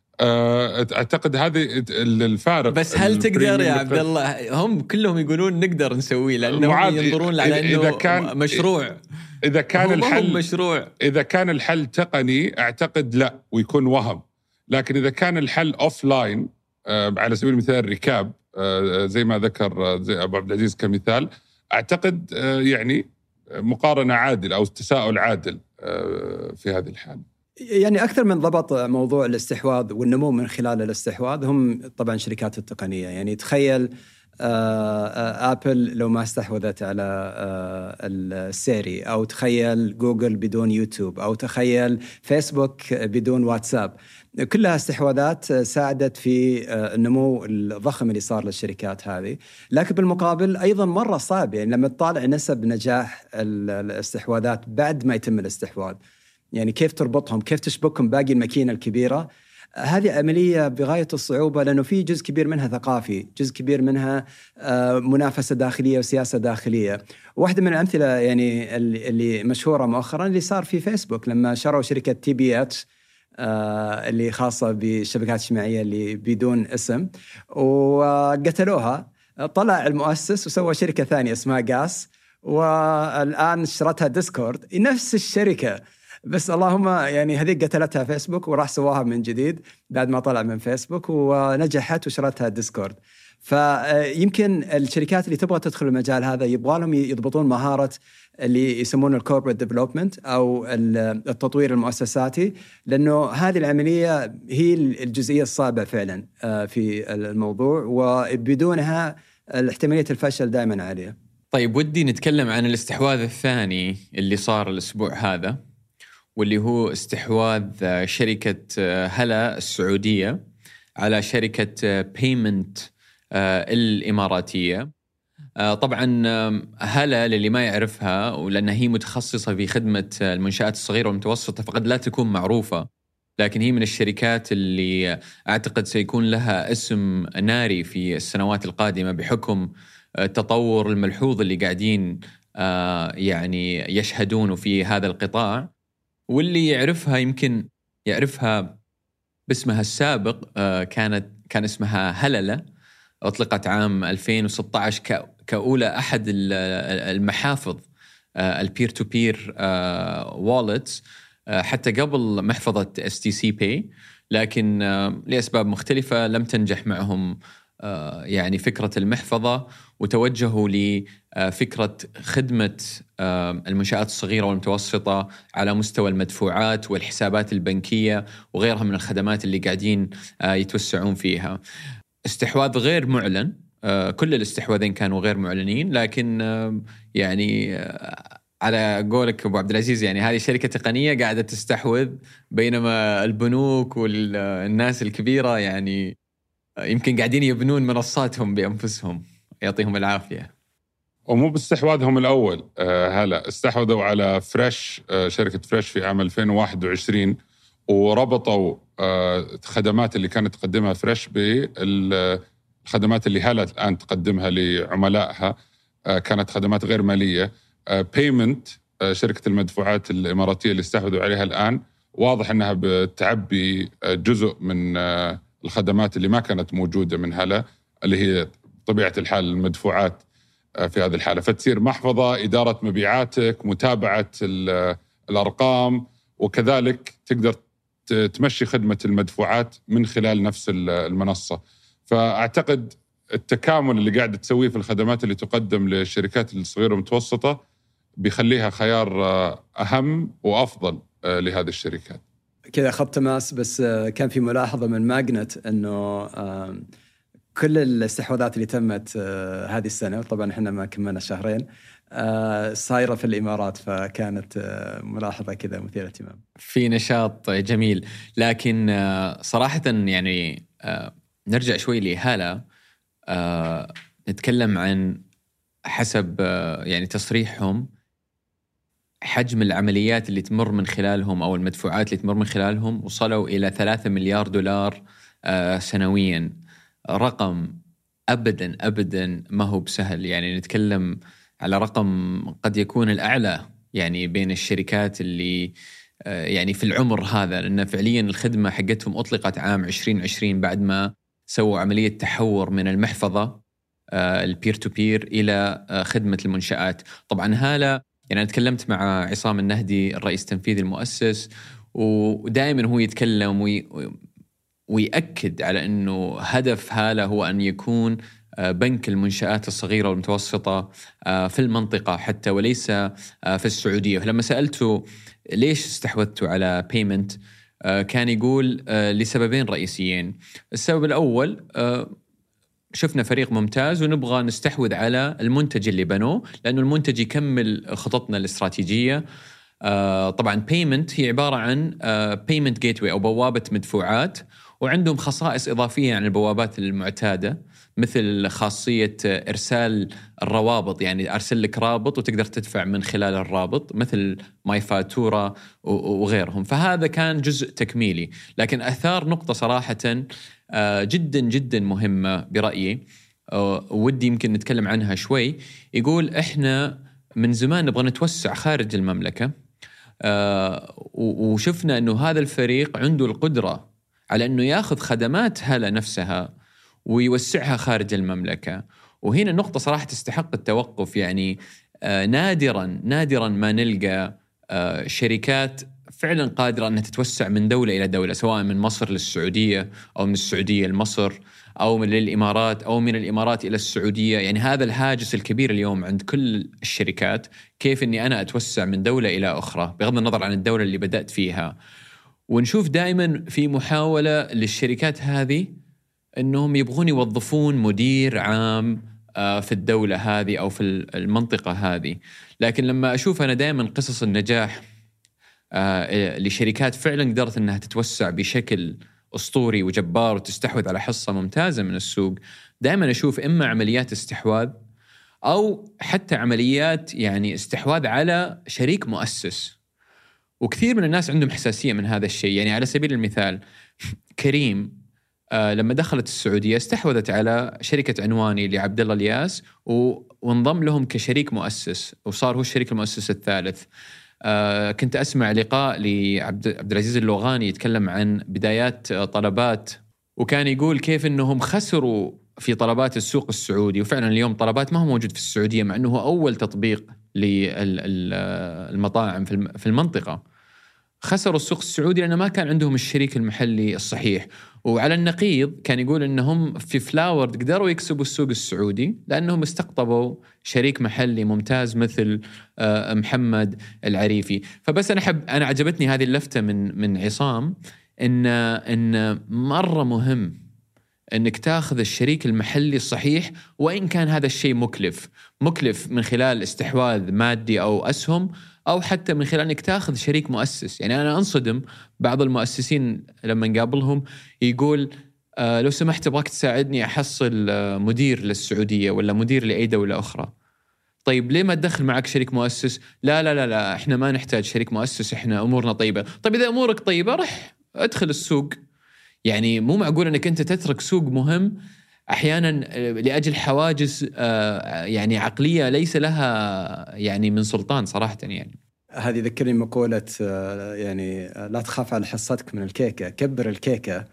أعتقد هذه الفارق. بس هل تقدر يا عبد الله؟ هم كلهم يقولون نقدر نسويه لأنهم ينظرون على أنه إذا كان مشروع. إذا كان الحل مشروع إذا كان الحل تقني أعتقد لا ويكون وهم، لكن إذا كان الحل أوفلاين على سبيل المثال ركاب زي ما ذكر زي أبو عبد العزيز كمثال، أعتقد يعني مقارنة عادلة أو تساؤل عادل في هذه الحالة. يعني أكثر من ضبط موضوع الاستحواذ والنمو من خلال الاستحواذ هم طبعا شركات التقنية. يعني تخيل آبل لو ما استحوذت على السيري، أو تخيل جوجل بدون يوتيوب، أو تخيل فيسبوك بدون واتساب، كلها استحواذات ساعدت في النمو الضخم اللي صار للشركات هذه. لكن بالمقابل أيضا مرة صعب يعني لما تطالع نسب نجاح الاستحواذات بعد ما يتم الاستحواذ، يعني كيف تربطهم، كيف تشبكهم باقي الماكينة الكبيرة، هذه عملية بغاية الصعوبة، لأنه في جزء كبير منها ثقافي، جزء كبير منها منافسة داخلية وسياسة داخلية. واحدة من الأمثلة يعني اللي مشهورة مؤخرا اللي صار في فيسبوك لما شروا شركة تي بي اتش اللي خاصة بالشبكات الاجتماعية اللي بدون اسم، وقتلوها. طلع المؤسس وسوى شركة ثانية اسمها جاس، والآن اشترتها ديسكورد، نفس الشركة، بس اللهم يعني هذه قتلتها فيسبوك وراح سواها من جديد بعد ما طلع من فيسبوك ونجحت وشرتها ديسكورد. فيمكن الشركات اللي تبغى تدخل المجال هذا يبغى لهم يضبطون مهارة اللي يسمونه الكوربريت ديفلوبمنت أو التطوير المؤسساتي، لأنه هذه العملية هي الجزئية الصعبة فعلا في الموضوع، وبدونها احتمالية الفشل دائما عالية. طيب ودي نتكلم عن الاستحواذ الثاني اللي صار الأسبوع هذا، واللي هو استحواذ شركة هلا السعودية على شركة بيمنت الإماراتية. طبعا هلا للي ما يعرفها، ولأنها هي متخصصة في خدمة المنشآت الصغيرة والمتوسطة، فقد لا تكون معروفة، لكن هي من الشركات اللي أعتقد سيكون لها اسم ناري في السنوات القادمة بحكم التطور الملحوظ اللي قاعدين يعني يشهدونه في هذا القطاع. واللي يعرفها يمكن يعرفها باسمها السابق، كانت كان اسمها هللة، أطلقت عام ألفين وستة عشر كأولى أحد المحافظ البير تو بير والتس حتى قبل محفظة إس تي سي باي، لكن لأسباب مختلفة لم تنجح معهم يعني فكرة المحفظة، وتوجهوا لفكرة خدمة المنشآت الصغيرة والمتوسطة على مستوى المدفوعات والحسابات البنكية وغيرها من الخدمات اللي قاعدين يتوسعون فيها. استحواذ غير معلن، كل الاستحواذين كانوا غير معلنين، لكن يعني على قولك أبو عبد العزيز يعني هذه شركة تقنية قاعدة تستحوذ، بينما البنوك والناس الكبيرة يعني يمكن قاعدين يبنون منصاتهم بأنفسهم. يعطيهم العافية. ومو باستحواذهم الأول. آه هلا استحوذوا على فريش، آه شركة فريش في عام ألفين وواحد وعشرين، وربطوا آه خدمات اللي كانت تقدمها فريش بالخدمات اللي هلا الآن تقدمها لعملائها. آه كانت خدمات غير مالية. آه بيمنت، آه شركة المدفوعات الإماراتية اللي استحوذوا عليها الآن، واضح أنها بتعبي جزء من آه الخدمات اللي ما كانت موجودة من هلا، اللي هي طبيعة الحال المدفوعات في هذه الحالة. فتصير محفظة، إدارة مبيعاتك، متابعة الأرقام، وكذلك تقدر تمشي خدمة المدفوعات من خلال نفس المنصة. فأعتقد التكامل اللي قاعد تسويه في الخدمات اللي تقدم للشركات الصغيرة والمتوسطة بيخليها خيار أهم وأفضل لهذه الشركات. كذا خط تماس. بس كان في ملاحظة من ماجنت أنه كل الاستحواذات اللي تمت هذه السنة، طبعا احنا ما كملنا شهرين، صايرة في الإمارات، فكانت ملاحظة كذا مثيرة اهتمام. في نشاط جميل. لكن صراحة يعني نرجع شوي لهالة، نتكلم عن حسب يعني تصريحهم حجم العمليات اللي تمر من خلالهم أو المدفوعات اللي تمر من خلالهم وصلوا إلى ثلاثة مليار دولار سنوياً. رقم أبداً أبداً ما هو بسهل. يعني نتكلم على رقم قد يكون الأعلى يعني بين الشركات اللي يعني في العمر هذا، لأن فعلياً الخدمة حقتهم أطلقت عام عشرين عشرين بعد ما سووا عملية تحور من المحفظة البير تو بير إلى خدمة المنشآت. طبعاً هالة يعني أنا تكلمت مع عصام النهدي الرئيس التنفيذي المؤسس، ودائماً هو يتكلم وي ويأكد على أنه هدف هالة هو أن يكون بنك المنشآت الصغيرة والمتوسطة في المنطقة حتى، وليس في السعودية. فلما سألته ليش استحوذتوا على بيمنت، كان يقول لسببين رئيسيين. السبب الأول، شفنا فريق ممتاز ونبغى نستحوذ على المنتج اللي بنوه، لأنه المنتج يكمل خططنا الاستراتيجية. طبعا بيمنت هي عبارة عن بيمنت جيتوي أو بوابة مدفوعات، وعندهم خصائص إضافية عن البوابات المعتادة، مثل خاصية إرسال الروابط، يعني أرسل لك رابط وتقدر تدفع من خلال الرابط، مثل ماي فاتورة وغيرهم. فهذا كان جزء تكميلي. لكن أثار نقطة صراحة جدا جدا مهمة برأيي، ودي يمكن نتكلم عنها شوي. يقول إحنا من زمان نبغى نتوسع خارج المملكة، وشفنا أنه هذا الفريق عنده القدرة على أنه يأخذ خدمات هلا نفسها ويوسعها خارج المملكة. وهنا نقطة صراحة تستحق التوقف. يعني آه نادرا نادرا ما نلقى آه شركات فعلا قادرة أنها تتوسع من دولة إلى دولة، سواء من مصر للسعودية أو من السعودية لمصر أو من للإمارات أو من الإمارات إلى السعودية. يعني هذا الهاجس الكبير اليوم عند كل الشركات، كيف أني أنا أتوسع من دولة إلى أخرى بغض النظر عن الدولة اللي بدأت فيها. ونشوف دائما في محاولة للشركات هذه أنهم يبغون يوظفون مدير عام في الدولة هذه أو في المنطقة هذه. لكن لما أشوف أنا دائما قصص النجاح لشركات فعلا قدرت أنها تتوسع بشكل أسطوري وجبار وتستحوذ على حصة ممتازة من السوق، دائما أشوف إما عمليات استحواذ أو حتى عمليات يعني استحواذ على شريك مؤسس. وكثير من الناس عندهم حساسية من هذا الشيء. يعني على سبيل المثال كريم آه لما دخلت السعودية استحوذت على شركة عنواني لعبد الله الياس وانضم لهم كشريك مؤسس، وصار هو الشريك المؤسس الثالث. آه كنت أسمع لقاء لعبد عبد العزيز اللوغاني يتكلم عن بدايات طلبات، وكان يقول كيف أنهم خسروا في طلبات السوق السعودي. وفعلا اليوم طلبات ما هو موجود في السعودية، مع أنه هو أول تطبيق للمطاعم في المنطقة. خسروا السوق السعودي لأنه ما كان عندهم الشريك المحلي الصحيح. وعلى النقيض كان يقول أنهم في فلاورد قدروا يكسبوا السوق السعودي لأنهم استقطبوا شريك محلي ممتاز مثل محمد العريفي. فبس أنا أحب أنا عجبتني هذه اللفتة من من عصام، إن إن مرة مهم أنك تأخذ الشريك المحلي الصحيح، وإن كان هذا الشيء مكلف مكلف من خلال استحواذ مادي أو أسهم، أو حتى من خلال أنك تأخذ شريك مؤسس. يعني أنا أنصدم بعض المؤسسين لما نقابلهم يقول آه لو سمحت أبغاك تساعدني أحصل آه مدير للسعودية ولا مدير لأي دولة أخرى. طيب ليه ما تدخل معك شريك مؤسس؟ لا لا لا لا احنا ما نحتاج شريك مؤسس، احنا امورنا طيبه. طيب اذا امورك طيبه رح ادخل السوق. يعني مو معقول انك انت تترك سوق مهم احيانا لاجل حواجز يعني عقليه ليس لها يعني من سلطان صراحه. يعني هذه ذكرني مقوله يعني لا تخاف على حصتك من الكيكه، كبر الكيكه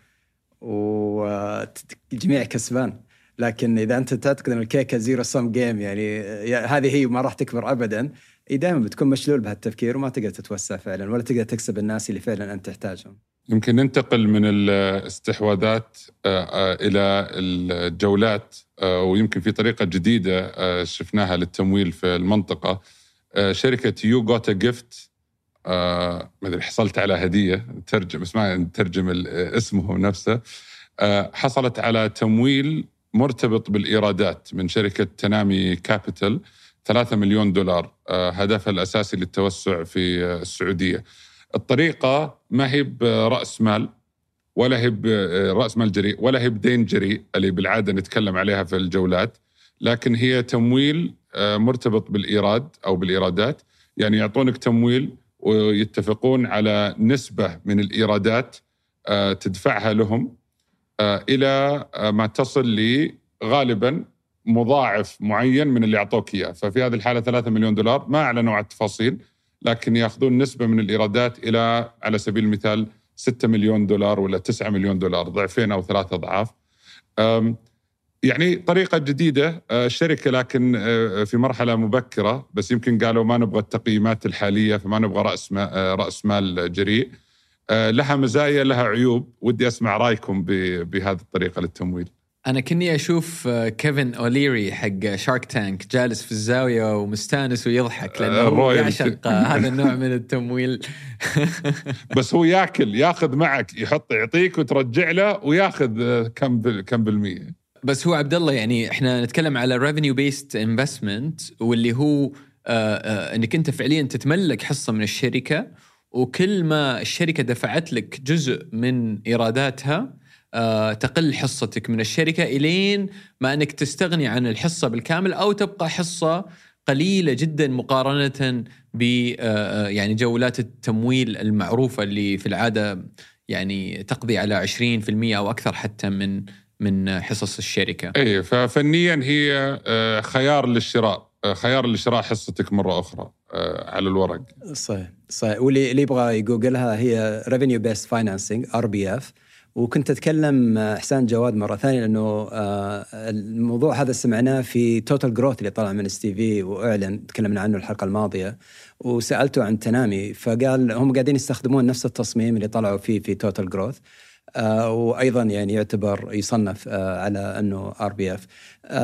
والجميع كسبان. لكن اذا انت تعتقد ان الكيكه زيرو سم جيم يعني هذه هي ما راح تكبر ابدا، دائما بتكون مشلول بهالتفكير وما تقدر تتوسع فعلا ولا تقدر تكسب الناس اللي فعلا انت تحتاجهم. يمكن ننتقل من الاستحواذات إلى الجولات، ويمكن في طريقة جديدة شفناها للتمويل في المنطقة. شركة يو غوت ا جيفت، ما أدري حصلت على هدية ترجم اسمها نترجم اسمه نفسه، حصلت على تمويل مرتبط بالإيرادات من شركة تنامي كابيتال ثلاثة مليون دولار، هدفها الأساسي للتوسع في السعودية. الطريقة ما هي برأس مال ولا هي برأس مال جريء ولا هي بدين جريء اللي بالعادة نتكلم عليها في الجولات، لكن هي تمويل مرتبط بالإيراد أو بالإيرادات. يعني يعطونك تمويل ويتفقون على نسبة من الإيرادات تدفعها لهم إلى ما تصل لغالبا مضاعف معين من اللي أعطوك إياه. ففي هذه الحالة ثلاثة مليون دولار، ما أعلنوا عن التفاصيل، لكن يأخذون نسبة من الإيرادات إلى على سبيل المثال ستة مليون دولار ولا تسعة مليون دولار، ضعفين أو ثلاثة أضعاف. يعني طريقة جديدة الشركة، لكن في مرحلة مبكرة، بس يمكن قالوا ما نبغى التقييمات الحالية، فما نبغى رأس رأس مال جريء. لها مزايا لها عيوب، ودي أسمع رأيكم بهذه الطريقة للتمويل. أنا كني أشوف كيفن أوليري حق شارك تانك جالس في الزاوية ومستانس ويضحك لأنه يعشق هذا النوع من التمويل. بس هو يأكل يأخذ معك، يحط يعطيك وترجع له ويأخذ كم بال كم بالمية. بس هو عبد الله يعني إحنا نتكلم على revenue based investment، واللي هو آآ آآ إنك أنت فعليا تتملك حصة من الشركة، وكل ما الشركة دفعت لك جزء من إيراداتها أه تقل حصتك من الشركة إلين ما أنك تستغني عن الحصة بالكامل أو تبقى حصة قليلة جدا مقارنة ب يعني جولات التمويل المعروفة اللي في العادة يعني تقضي على عشرين بالمئة أو أكثر حتى من من حصص الشركة. أي ففنيا هي خيار للشراء، خيار للشراء حصتك مرة أخرى على الورق. صحيح صحيح. واللي اللي يبغى يجوجلها هي Revenue Based Financing آر بي إف. وكنت أتكلم إحسان جواد مرة ثانية لأنه الموضوع هذا سمعناه في توتال جروث اللي طلع من ستيفي وأعلن، تكلمنا عنه الحلقة الماضية، وسألته عن تنامي فقال هم قاعدين يستخدمون نفس التصميم اللي طلعوا فيه في توتال جروث، وأيضا يعني يعتبر يصنف على أنه آر بي إف.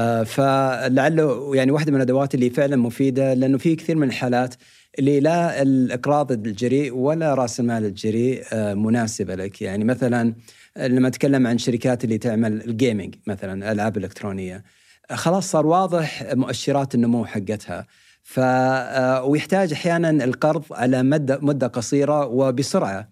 فلعله يعني واحدة من الأدوات اللي فعلا مفيدة، لأنه في كثير من الحالات اللي لا الإقراض الجريء ولا رأس المال الجريء مناسبة لك. يعني مثلا لما أتكلم عن شركات اللي تعمل الجيمينج مثلا ألعاب إلكترونية، خلاص صار واضح مؤشرات النمو حقتها، ف ويحتاج أحيانا القرض على مدة مدة قصيرة وبسرعة.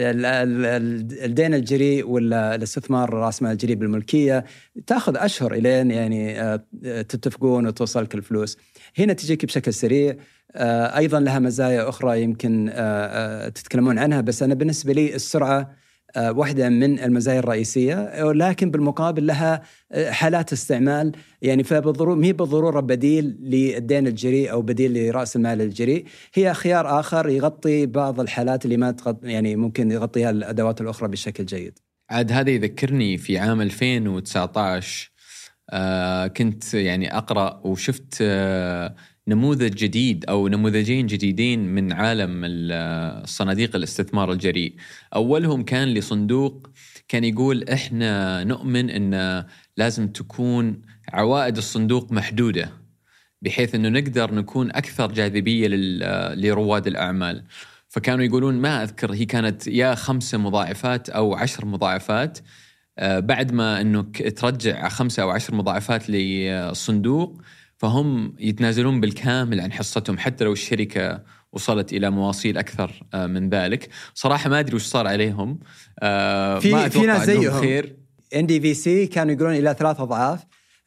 الدين الجريء ولا الاستثمار راس مال الجريء بالملكية تأخذ أشهر إلين يعني تتفقون وتوصلك الفلوس. هنا تجيك بشكل سريع. أيضا لها مزايا أخرى يمكن تتكلمون عنها، بس أنا بالنسبة لي السرعة واحدة من المزايا الرئيسية، لكن بالمقابل لها حالات استعمال. يعني فبالضرورة مي بالضرورة بديل للدين الجريء أو بديل لرأس المال الجريء، هي خيار آخر يغطي بعض الحالات اللي ما تغطي، يعني ممكن يغطيها الأدوات الأخرى بشكل جيد. عاد هذا يذكرني في عام ألفين وتسعة عشر آه كنت يعني أقرأ وشفت آه نموذج جديد أو نموذجين جديدين من عالم الصناديق الاستثمار الجريء. أولهم كان لصندوق كان يقول إحنا نؤمن أن لازم تكون عوائد الصندوق محدودة بحيث أنه نقدر نكون أكثر جاذبية لرواد الأعمال. فكانوا يقولون ما أذكر هي كانت يا خمسة مضاعفات أو عشر مضاعفات، بعد ما أنه ترجع خمسة أو عشر مضاعفات للصندوق فهم يتنازلون بالكامل عن حصتهم حتى لو الشركة وصلت إلى مواصيل أكثر من ذلك. صراحة ما أدري وش صار عليهم. في في ناس زيهم خير. إن دي في سي كانوا يقولون إلى ثلاث أضعاف.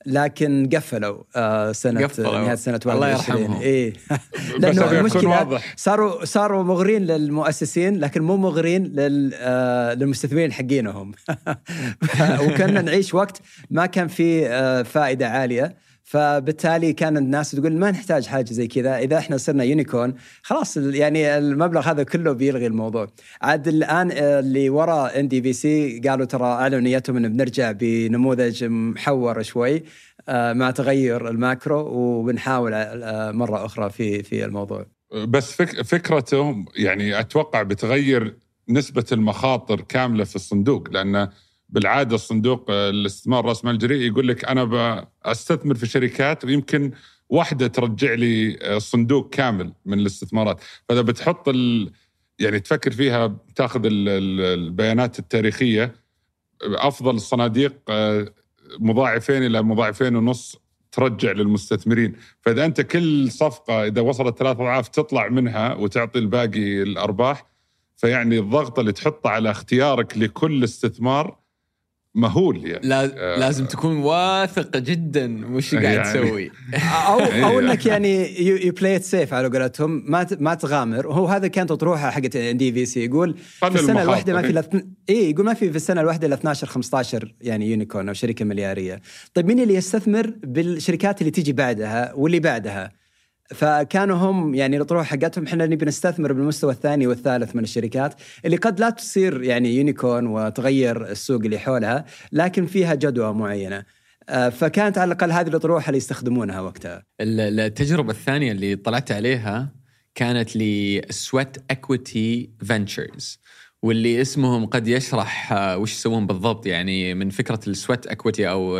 لكن قفلوا آه سنة قفلوا. نهاية سنة الله واحد وعشرين. يرحمهم. إيه لأنه المشكلة صاروا صاروا مغرين للمؤسسين لكن مو مغرين لل آه للمستثمرين حقينهم. وكنا نعيش وقت ما كان فيه آه فائدة عالية، فبالتالي كان الناس تقول ما نحتاج حاجة زي كذا، إذا إحنا صرنا يونيكورن خلاص يعني المبلغ هذا كله بيلغي الموضوع. عاد الآن اللي وراء إن دي في سي قالوا ترى أعلنوا نيتهم إن بنرجع بنموذج محور شوي مع تغير الماكرو، وبنحاول مرة أخرى في في الموضوع. بس فك فكرته يعني أتوقع بتغير نسبة المخاطر كاملة في الصندوق، لأن بالعادة الصندوق الاستثمار رأس مال جريء يقول لك أنا بأستثمر في شركات ويمكن واحدة ترجع لي صندوق كامل من الاستثمارات. فإذا بتحط ال... يعني تفكر فيها بتاخذ البيانات التاريخية، أفضل الصناديق مضاعفين إلى مضاعفين ونص ترجع للمستثمرين. فإذا أنت كل صفقة إذا وصلت ثلاث أضعاف تطلع منها وتعطي الباقي الأرباح، فيعني الضغط اللي تحطه على اختيارك لكل استثمار مهول. يعني آه لازم تكون واثق جدا وش قاعد يعني تسوي او او انك يعني يو بلاي ات سيف على قولتهم، ما ما تغامر. وهو هذا كانت تطروحها حقت ان دي في سي، يقول في السنه الواحده ما في لثن... اي يقول ما في في السنه الواحده الا اثناشر خمسطاشر يعني يونيكورن او شركه ملياريه. طيب مين اللي يستثمر بالشركات اللي تيجي بعدها واللي بعدها؟ فكانوا هم يعني الطروح حقتهم احنا نبي نستثمر بالمستوى الثاني والثالث من الشركات اللي قد لا تصير يعني يونيكورن وتغير السوق اللي حولها، لكن فيها جدوى معينة. فكانت على الأقل هذه الأطروحة اللي يستخدمونها وقتها. التجربة الثانية اللي طلعت عليها كانت لسويت اكويتي فينتشرز، واللي اسمهم قد يشرح وش يسوون بالضبط. يعني من فكرة السويت اكويتي أو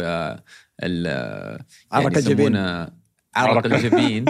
عرق الجبين، عرق الجبين.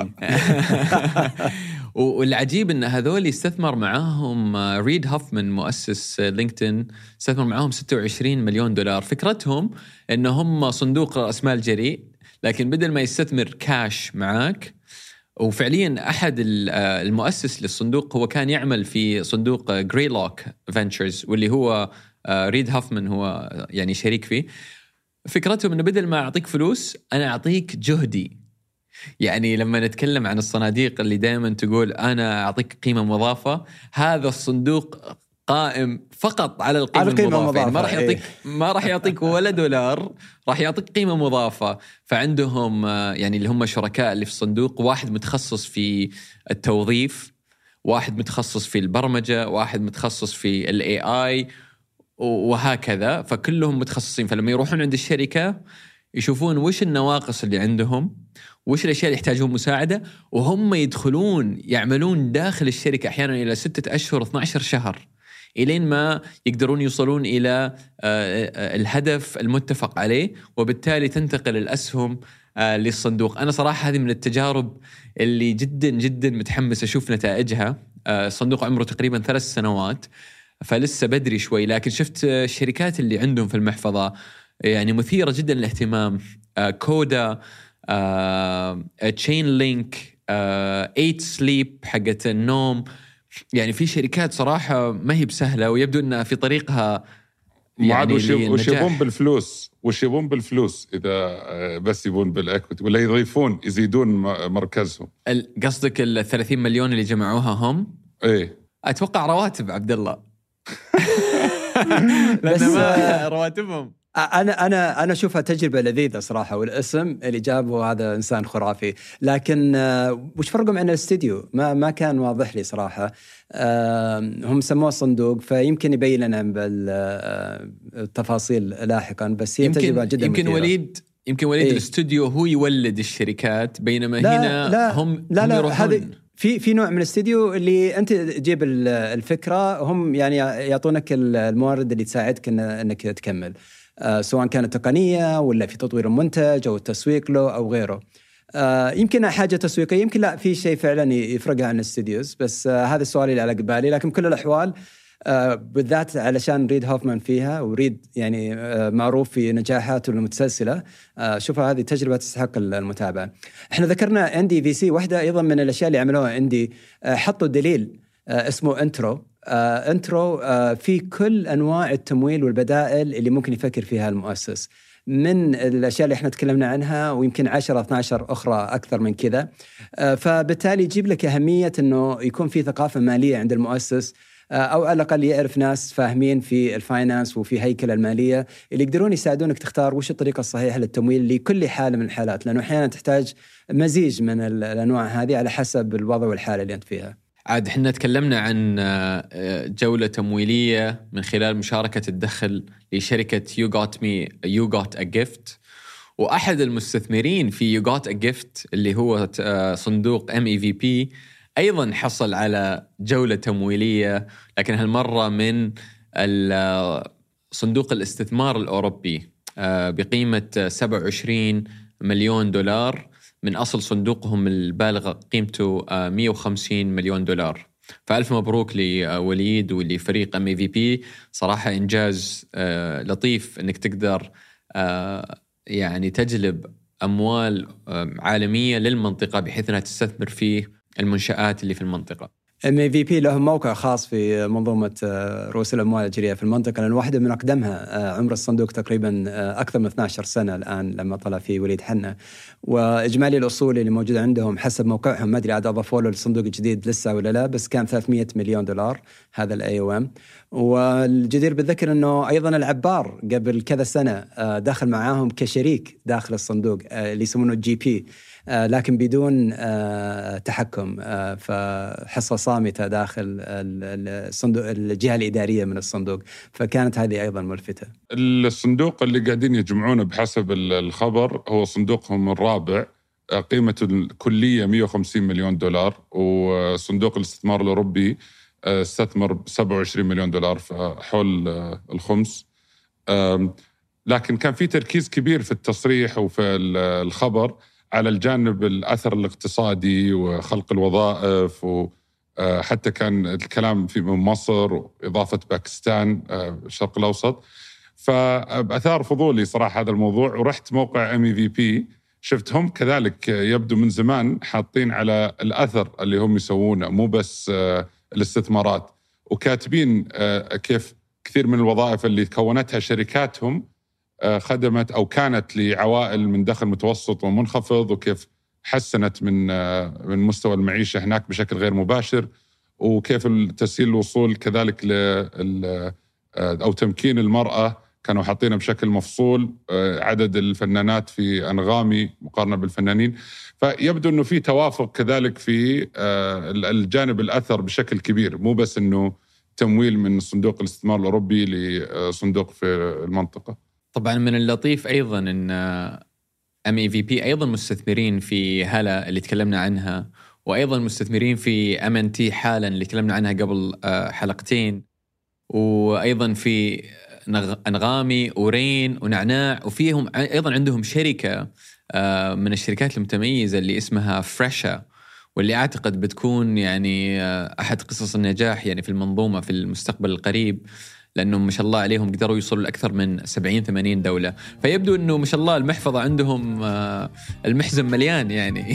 والعجيب ان هذول استثمر معاهم ريد هوفمان مؤسس لينكدين، استثمر معاهم ستة وعشرين مليون دولار. فكرتهم ان هم صندوق رأس مال جريء، لكن بدل ما يستثمر كاش معاك، وفعليا احد المؤسس للصندوق هو كان يعمل في صندوق جريلوك فينتشرز، واللي هو ريد هوفمان هو يعني شريك فيه. فكرتهم انه بدل ما اعطيك فلوس انا اعطيك جهدي. يعني لما نتكلم عن الصناديق اللي دائما تقول أنا أعطيك قيمة مضافة، هذا الصندوق قائم فقط على القيمة المضافة. يعني ما راح يعطيك ما راح يعطيك ولا دولار، راح يعطيك قيمة مضافة. فعندهم يعني اللي هم شركاء اللي في الصندوق، واحد متخصص في التوظيف، واحد متخصص في البرمجة، واحد متخصص في ال إيه آي، وهكذا. فكلهم متخصصين. فلما يروحون عند الشركة يشوفون وش النواقص اللي عندهم، وش الأشياء اللي يحتاجون مساعدة، وهم يدخلون يعملون داخل الشركة أحيانا إلى ستة أشهر اثنا عشر شهر إلين ما يقدرون يوصلون إلى الهدف المتفق عليه، وبالتالي تنتقل الأسهم للصندوق. أنا صراحة هذه من التجارب اللي جدا جدا متحمس أشوف نتائجها. الصندوق عمره تقريبا ثلاث سنوات فلسه بدري شوي، لكن شفت الشركات اللي عندهم في المحفظة يعني مثيرة جدا للاهتمام. كودا، تشين لينك، ايت سليب حقت النوم. يعني في شركات صراحة ما هي بسهلة، ويبدو أنها في طريقها يعني وش يبون بالفلوس وش يبون بالفلوس إذا بس يبون بالأكويتي، ولا يضيفون يزيدون مركزهم. قصدك الثلاثين مليون اللي جمعوها هم؟ إيه أتوقع رواتب عبد الله. بس رواتبهم. أنا أنا أنا أشوفها تجربة لذيذة صراحة، والاسم اللي جابه هذا إنسان خرافي. لكن وش فرقهم عن الاستديو؟ ما ما كان واضح لي صراحة. هم سموه صندوق، فيمكن يبين لنا بالتفاصيل لاحقا. بس هي تجربة جدا يمكن مثيرة. وليد يمكن وليد إيه؟ الاستوديو هو يولد الشركات، بينما لا هنا لا هم لا هم لا يروحون. هذه في في نوع من الاستديو اللي أنت تجيب الفكرة، هم يعني يعطونك الموارد اللي تساعدك إن إنك تكمل، آه سواء كانت تقنية ولا في تطوير المنتج أو التسويق له أو غيره. آه يمكن حاجة تسويقية، يمكن لا في شيء فعلا يفرقها عن الاستديوز. بس آه هذا السؤال اللي على بالي. لكن كل الأحوال آه بالذات علشان ريد هوفمان فيها، وريد يعني آه معروف في نجاحاته المتسلسلة. آه شوفها هذه تجربة تستحق المتابعة. احنا ذكرنا إن دي في سي، واحدة أيضا من الأشياء اللي عملوها إندي، آه حطوا دليل آه اسمه انترو. آه انترو آه في كل أنواع التمويل والبدائل اللي ممكن يفكر فيها المؤسس، من الأشياء اللي احنا تكلمنا عنها، ويمكن عشرة اثنا عشر أخرى أكثر من كذا. فبالتالي يجيب لك أهمية أنه يكون في ثقافة مالية عند المؤسس، أو على الأقل يعرف ناس فاهمين في الفاينانس وفي هيكل المالية اللي يقدرون يساعدونك تختار وش الطريقة الصحيحة للتمويل لكل حالة من الحالات، لأنه أحيانا تحتاج مزيج من الأنواع هذه على حسب الوضع والحالة اللي أنت فيها. عاد احنا تكلمنا عن جولة تمويلية من خلال مشاركة الدخل لشركة You Got Me You Got a Gift، وأحد المستثمرين في You Got a Gift اللي هو صندوق إم إي في بي أيضا حصل على جولة تمويلية، لكن هالمرة من صندوق الاستثمار الأوروبي بقيمة سبعة وعشرين مليون دولار من أصل صندوقهم البالغ قيمته مئة وخمسين مليون دولار. فألف مبروك لوليد ولفريق إم إي في بي، صراحة إنجاز لطيف أنك تقدر يعني تجلب أموال عالمية للمنطقة بحيث أنها تستثمر في المنشآت اللي في المنطقة. إم إي في بي لهم موقع خاص في منظومة رؤوس الأموال الجارية في المنطقة، لأن واحدة من أقدمها. عمر الصندوق تقريبا أكثر من اثنا عشر سنة الآن لما طلع فيه وليد حنا، وإجمالي الأصول اللي موجودة عندهم حسب موقعهم ما أدري عاد أضافوا له الصندوق الجديد لسه ولا لا، بس كان ثلاثمئة مليون دولار هذا الأي أو إم. والجدير بالذكر أنه أيضا العبار قبل كذا سنة داخل معاهم كشريك داخل الصندوق اللي يسمونه جي بي، لكن بدون تحكم، فحصة صامتة داخل الصندوق الجهة الإدارية من الصندوق. فكانت هذه أيضا ملفتة. الصندوق اللي قاعدين يجمعونه بحسب الخبر هو صندوقهم الرابع، قيمته الكلية مئة وخمسين مليون دولار، وصندوق الاستثمار الأوروبي استثمر سبعة وعشرين مليون دولار، فحول الخمس. لكن كان في تركيز كبير في التصريح وفي الخبر على الجانب الأثر الاقتصادي وخلق الوظائف، وحتى كان الكلام في مصر وإضافة باكستان الشرق الأوسط. فأثار فضولي صراحة هذا الموضوع، ورحت موقع إم إي في بي شفتهم كذلك يبدو من زمان حاطين على الأثر اللي هم يسوونه، مو بس الاستثمارات، وكاتبين كيف كثير من الوظائف اللي كونتها شركاتهم خدمت أو كانت لعوائل من دخل متوسط ومنخفض، وكيف حسنت من من مستوى المعيشة هناك بشكل غير مباشر، وكيف تسهيل الوصول كذلك ل أو تمكين المرأة كانوا حاطينه بشكل مفصول، عدد الفنانات في أنغامي مقارنة بالفنانين. فيبدو أنه في توافق كذلك في الجانب الأثر بشكل كبير، مو بس أنه تمويل من صندوق الاستثمار الأوروبي لصندوق في المنطقة. طبعا من اللطيف أيضا أن إم إي في بي أيضا مستثمرين في هلا اللي تكلمنا عنها، وأيضا مستثمرين في إم إن تي حالا اللي تكلمنا عنها قبل حلقتين، وأيضا في أنغامي ورين ونعناع، وفيهم أيضا عندهم شركة من الشركات المتميزة اللي اسمها فريشا، واللي أعتقد بتكون يعني أحد قصص النجاح يعني في المنظومة في المستقبل القريب، لأنهم ما شاء الله عليهم قدروا يوصلوا لأكثر من سبعين ثمانين دولة. فيبدو أنه ما شاء الله المحفظة عندهم المحزم مليان يعني.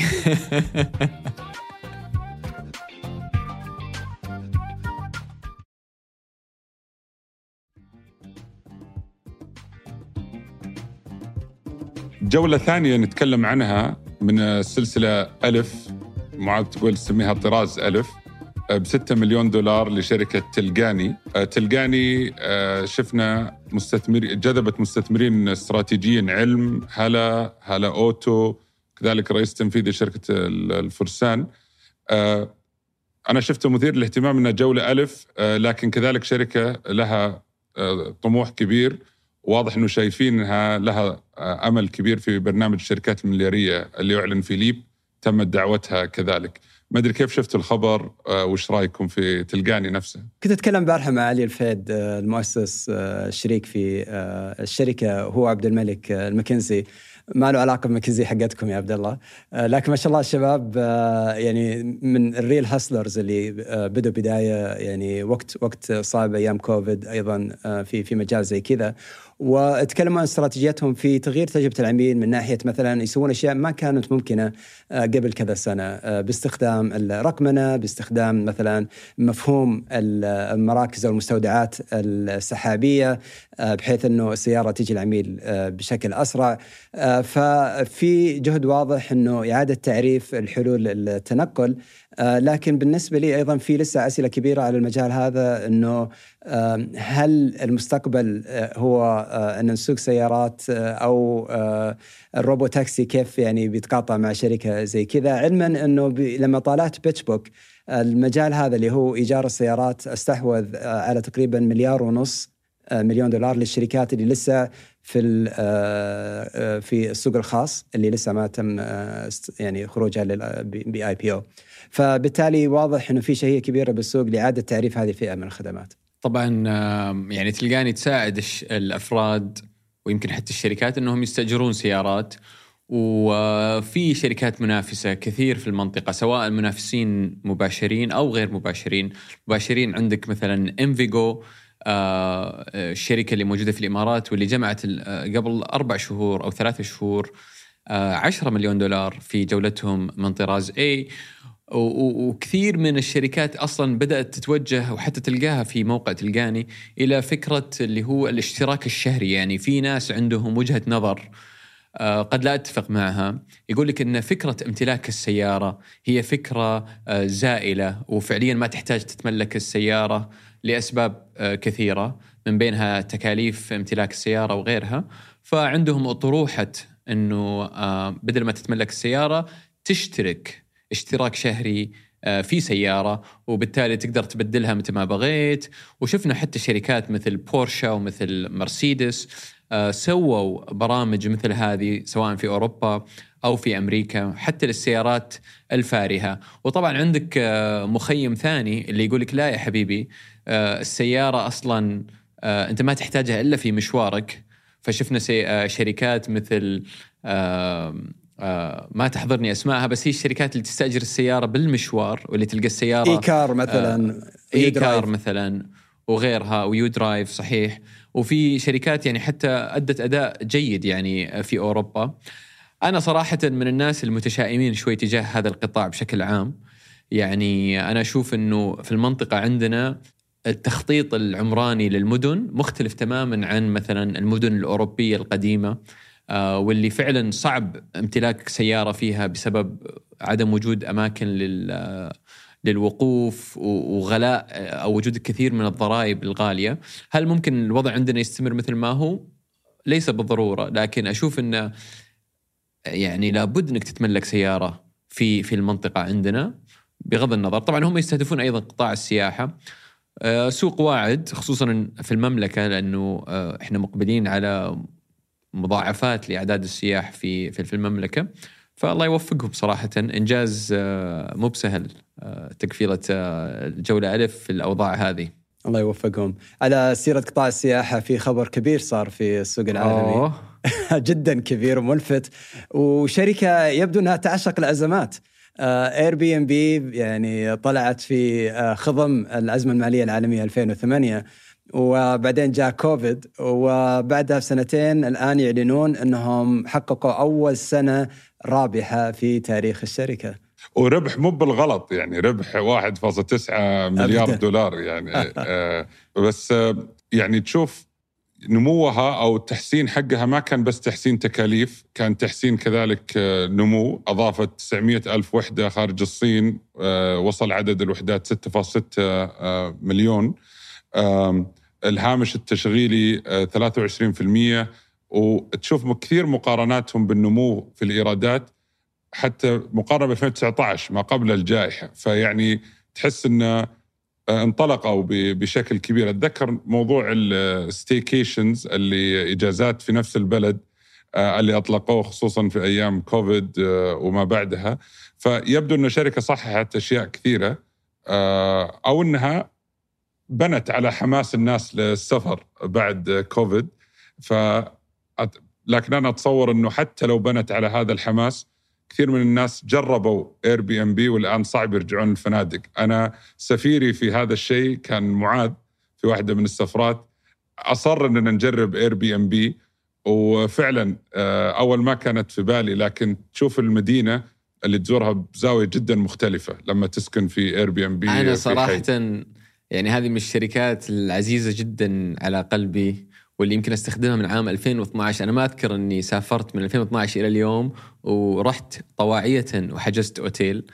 جولة ثانية نتكلم عنها من السلسلة ألف، معاد تقول سميها طراز ألف، بستة مليون دولار لشركة تلقاني. تلقاني شفنا مستثمر جذبت مستثمرين استراتيجيين علم، هلا هلا أوتو، كذلك رئيس تنفيذي شركة الفرسان. أنا شفته مثير للاهتمام إنها جولة ألف، لكن كذلك شركة لها طموح كبير، واضح إنه شايفينها لها أمل كبير في برنامج الشركات المليارية اللي يعلن في ليب، تمت دعوتها كذلك. ما أدري كيف شفت الخبر، وش رأيكم في تلقاني نفسه؟ كنت أتكلم بارحة مع علي الفيد المؤسس الشريك في الشركة، هو عبد الملك المكنزي، ما له علاقة بمكنزي حقتكم يا عبد الله، لكن ما شاء الله الشباب يعني من الريل هاسلرز اللي بدوا بداية يعني وقت وقت صعب أيام كوفيد أيضا في في مجال زي كذا، وتكلموا عن استراتيجيتهم في تغيير تجربة العميل من ناحية مثلا يسوون أشياء ما كانت ممكنة قبل كذا سنة باستخدام الرقمنة، باستخدام مثلا مفهوم المراكز أو المستودعات السحابية بحيث أنه السيارة تيجي العميل بشكل أسرع. ففي جهد واضح أنه إعادة تعريف الحلول التنقل. لكن بالنسبة لي أيضا في لسه أسئلة كبيرة على المجال هذا، أنه هل المستقبل هو أن نسوق سيارات أو الروبو تاكسي كيف يعني بيتقاطع مع شركة زي كذا، علما أنه لما طالعت بيتشبوك المجال هذا اللي هو إيجار السيارات استحوذ على تقريبا مليار ونص مليون دولار للشركات اللي لسه في في السوق الخاص اللي لسه ما تم يعني خروجها ب آي بي أو. فبالتالي واضح إنه في شيء كبيرة بالسوق لإعادة تعريف هذه الفئة من الخدمات. طبعا يعني تلقاني تساعد الأفراد ويمكن حتى الشركات إنهم يستأجرون سيارات، وفي شركات منافسة كثير في المنطقة، سواء منافسين مباشرين أو غير مباشرين. مباشرين عندك مثلا إنفيجو، الشركة اللي موجودة في الإمارات واللي جمعت قبل أربع شهور أو ثلاثة شهور عشرة مليون دولار في جولتهم من طراز A. وكثير من الشركات أصلا بدأت تتوجه وحتى تلقاها في موقع تلقاني إلى فكرة اللي هو الاشتراك الشهري. يعني في ناس عندهم وجهة نظر قد لا أتفق معها، يقول لك أن فكرة امتلاك السيارة هي فكرة زائلة، وفعليا ما تحتاج تتملك السيارة لأسباب كثيرة من بينها تكاليف امتلاك السيارة وغيرها. فعندهم أطروحة أنه بدل ما تتملك السيارة تشترك اشتراك شهري في سيارة، وبالتالي تقدر تبدلها متى ما بغيت. وشفنا حتى شركات مثل بورشا ومثل مرسيدس سووا برامج مثل هذه سواء في أوروبا أو في أمريكا حتى للسيارات الفارهة. وطبعا عندك مخيم ثاني اللي يقولك لا يا حبيبي، السيارة أصلا أنت ما تحتاجها إلا في مشوارك. فشفنا شركات مثل آه ما تحضرني أسمائها، بس هي الشركات اللي تستأجر السيارة بالمشوار واللي تلقى السيارة إي كار مثلا آه إي كار مثلا وغيرها، ويو درايف صحيح. وفي شركات يعني حتى أدت أداء جيد يعني في أوروبا. أنا صراحة من الناس المتشائمين شوي تجاه هذا القطاع بشكل عام. يعني أنا أشوف أنه في المنطقة عندنا التخطيط العمراني للمدن مختلف تماما عن مثلا المدن الأوروبية القديمة، آه واللي فعلا صعب امتلاك سيارة فيها بسبب عدم وجود أماكن لل للوقوف وغلاء أو وجود الكثير من الضرائب الغالية. هل ممكن الوضع عندنا يستمر مثل ما هو؟ ليس بالضرورة، لكن أشوف أن يعني لابد أنك تتملك سيارة في في المنطقة عندنا. بغض النظر طبعا هم يستهدفون أيضا قطاع السياحة، آه سوق واعد خصوصا في المملكة، لأنه آه إحنا مقبلين على مضاعفات لأعداد السياح في في المملكة. فالله يوفقهم صراحة، إنجاز مو بسهل تكفيلة الجولة ألف في الأوضاع هذه. الله يوفقهم. على سيرة قطاع السياحة، في خبر كبير صار في السوق العالمي جدا كبير وملفت، وشركة يبدو أنها تعشق الأزمات، اير بي ام بي، يعني طلعت في خضم الأزمة المالية العالمية ألفين وثمانية، وبعدين جاء كوفيد، وبعدها بسنتين الآن يعلنون أنهم حققوا أول سنة رابحة في تاريخ الشركة. وربح مو بالغلط، يعني ربح واحد فاصلة تسعة مليار أبداً. دولار يعني آه بس آه يعني تشوف نموها أو التحسين حقها ما كان بس تحسين تكاليف، كان تحسين كذلك آه نمو. أضافت تسعمائة ألف وحدة خارج الصين، آه وصل عدد الوحدات ستة فاصلة ستة آه مليون. آه الهامش التشغيلي آه ثلاثة وعشرين بالمئة. وتشوف كثير مقارناتهم بالنمو في الإيرادات حتى مقارنة ب ألفين وتسعة عشر ما قبل الجائحة. فيعني تحس أن انطلقوا بشكل كبير. أتذكر موضوع الستيكيشنز اللي إجازات في نفس البلد اللي أطلقوه خصوصا في أيام كوفيد وما بعدها. فيبدو أن شركة صححت أشياء كثيرة، أو أنها بنت على حماس الناس للسفر بعد كوفيد. ف لكن أنا أتصور أنه حتى لو بنت على هذا الحماس، كثير من الناس جربوا اير بي ام بي والآن صعب يرجعون الفنادق. أنا سفيري في هذا الشيء كان معاذ في واحدة من السفرات، أصر أننا نجرب اير بي ام بي، وفعلا أول ما كانت في بالي، لكن تشوف المدينة اللي تزورها بزاوية جدا مختلفة لما تسكن في اير بي ام بي. أنا صراحة يعني هذه من الشركات العزيزة جدا على قلبي، واللي يمكن استخدمها من عام ألفين واثني عشر. أنا ما أذكر أني سافرت من ألفين واثني عشر إلى اليوم ورحت طواعية وحجزت أوتيل.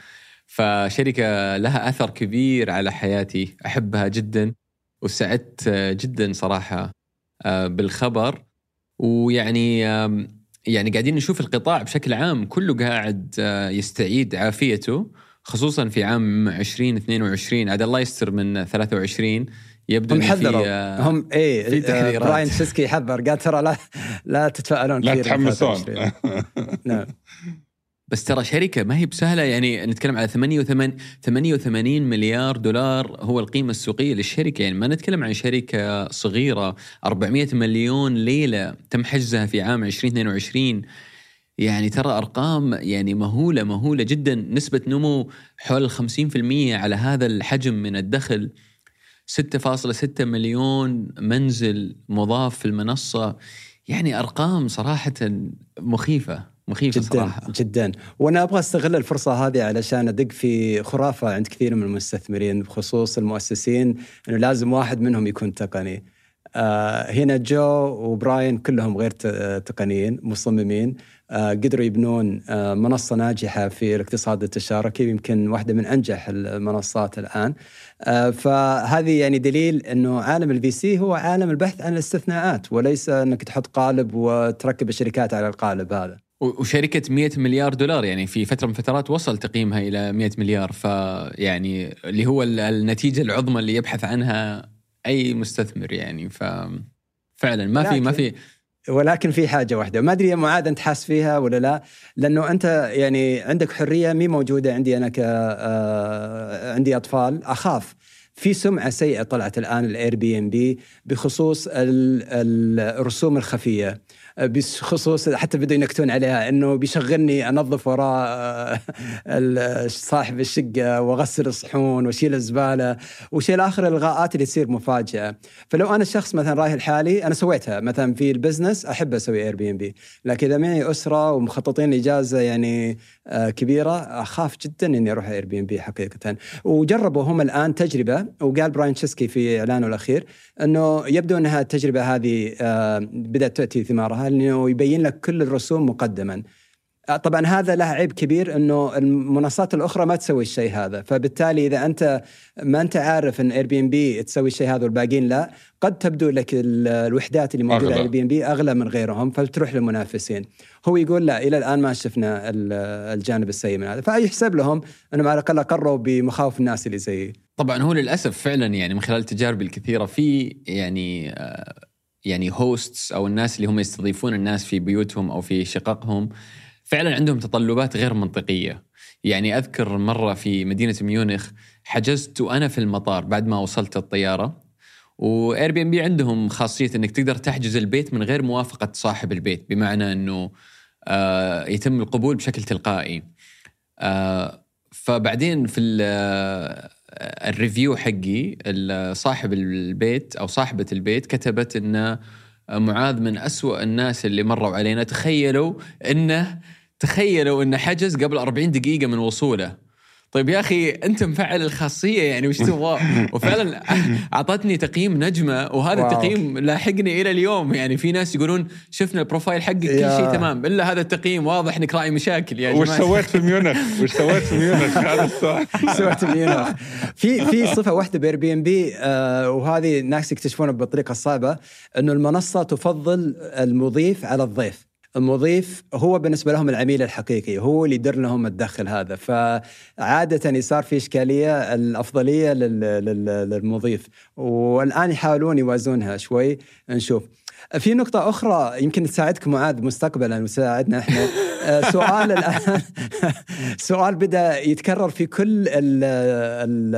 فشركة لها أثر كبير على حياتي، أحبها جدا، وسعدت جدا صراحة بالخبر. ويعني يعني قاعدين نشوف القطاع بشكل عام كله قاعد يستعيد عافيته، خصوصا في عام عشرين اثنين وعشرين. عاد الله يستر من ثلاثة وعشرين يبدو هم حذروا هم ايه في تحذيرات. براين تشيسكي حذر قال ترى لا لا تتفائلون لا كثير، تحمسون. نعم. بس ترى شركة ما هي بسهلة، يعني نتكلم على ثمانية وثمانين مليار دولار هو القيمة السوقية للشركة. يعني ما نتكلم عن شركة صغيرة. أربعمائة مليون ليلة تم حجزها في عام عشرين اثنين وعشرين. يعني ترى أرقام يعني مهولة مهولة جدا. نسبة نمو حول خمسين بالمئة على هذا الحجم من الدخل. ستة فاصلة ستة مليون منزل مضاف في المنصة. يعني أرقام صراحة مخيفة مخيفة جدا صراحة. جدا. وأنا أبغى أستغل الفرصة هذه علشان أدق في خرافة عند كثير من المستثمرين بخصوص المؤسسين، أنه لازم واحد منهم يكون تقني. آه هنا جو وبراين كلهم غير تقنيين، مصممين. آه قدروا يبنون آه منصة ناجحة في الاقتصاد التشاركي، يمكن واحدة من أنجح المنصات الآن. آه فهذه يعني دليل أنه عالم الفي سي هو عالم البحث عن الاستثناءات، وليس أنك تحط قالب وتركب الشركات على القالب هذا. وشركة مئة مليار دولار يعني في فترة من فترات وصل تقييمها إلى مئة مليار. فيعني اللي هو النتيجة العظمى اللي يبحث عنها أي مستثمر يعني. ففعلا ما في ما في ولكن في حاجة واحدة ما أدري يا معاذ أنت حاس فيها ولا لا، لأنه أنت يعني عندك حرية مي موجودة عندي أنا. ك عندي أطفال أخاف في سمعة سيئة طلعت الآن الاير بي ام بي بخصوص الرسوم الخفية، بخصوص حتى بدوا ينكتون عليها انه بيشغلني انظف وراء صاحب الشقه واغسل الصحون واشيل الزباله وشيء الاخر، الغاءات اللي تصير مفاجئه. فلو انا الشخص مثلا رايح لحالي، انا سويتها مثلا في البزنس، احب اسوي اير بي ام بي، لكن اذا معي اسره ومخططين لاجازه يعني كبيره، اخاف جدا اني اروح اير بي ام بي حقيقه. وجربوا هم الان تجربه، وقال براين تشيسكي في اعلانه الاخير انه يبدو انها التجربه هذه بدات تاتي ثمارها، انه يبين لك كل الرسوم مقدما. طبعا هذا له عيب كبير، انه المنصات الاخرى ما تسوي الشيء هذا، فبالتالي اذا انت ما انت عارف ان اير بي ام بي تسوي الشيء هذا والباقيين لا، قد تبدو لك الوحدات اللي موجوده على البي ام بي اغلى من غيرهم، فتروح للمنافسين. هو يقول لا، الى الان ما شفنا الجانب السيء من هذا، فيحسب لهم انهم على الاقل قروا بمخاوف الناس اللي زي. طبعا هو للاسف فعلا يعني من خلال تجاربي الكثيره في يعني يعني هوستس او الناس اللي هم يستضيفون الناس في بيوتهم او في شققهم فعلا عندهم تطلبات غير منطقيه. يعني اذكر مره في مدينه ميونخ حجزت وانا في المطار بعد ما وصلت الطياره، واير بي ام بي عندهم خاصيه انك تقدر تحجز البيت من غير موافقه صاحب البيت، بمعنى انه آه يتم القبول بشكل تلقائي. آه فبعدين في الريفيو حقي صاحب البيت أو صاحبة البيت كتبت إن معاذ من أسوأ الناس اللي مروا علينا. تخيلوا إنه تخيلوا إنه حجز قبل أربعين دقيقة من وصوله. طيب يا أخي أنت مفعل الخاصية يعني وش تبغى؟ وفعلا أعطتني تقييم نجمة، وهذا واو. التقييم لاحقني إلى اليوم. يعني في ناس يقولون شفنا البروفايل حقك كل شيء تمام إلا هذا التقييم، واضح إنك راعي مشاكل يا جماعة. وش سويت في ميونخ؟ وش سويت في ميونخ؟ هذا السؤال. سويت في ميونخ. في في صفة واحدة بإير بي إم بي، آه وهذه الناس يكتشفونها بالطريقة الصعبة، إنه المنصة تفضل المضيف على الضيف. المضيف هو بالنسبة لهم العميل الحقيقي، هو اللي يدير لهم الدخل هذا، فعادة صار في إشكالية الأفضلية للمضيف، والآن يحاولون يوازونها شوي. نشوف في نقطة أخرى يمكن تساعدكم معاذ مستقبلا وساعدنا إحنا. سؤال الآن سؤال بدأ يتكرر في كل ال ال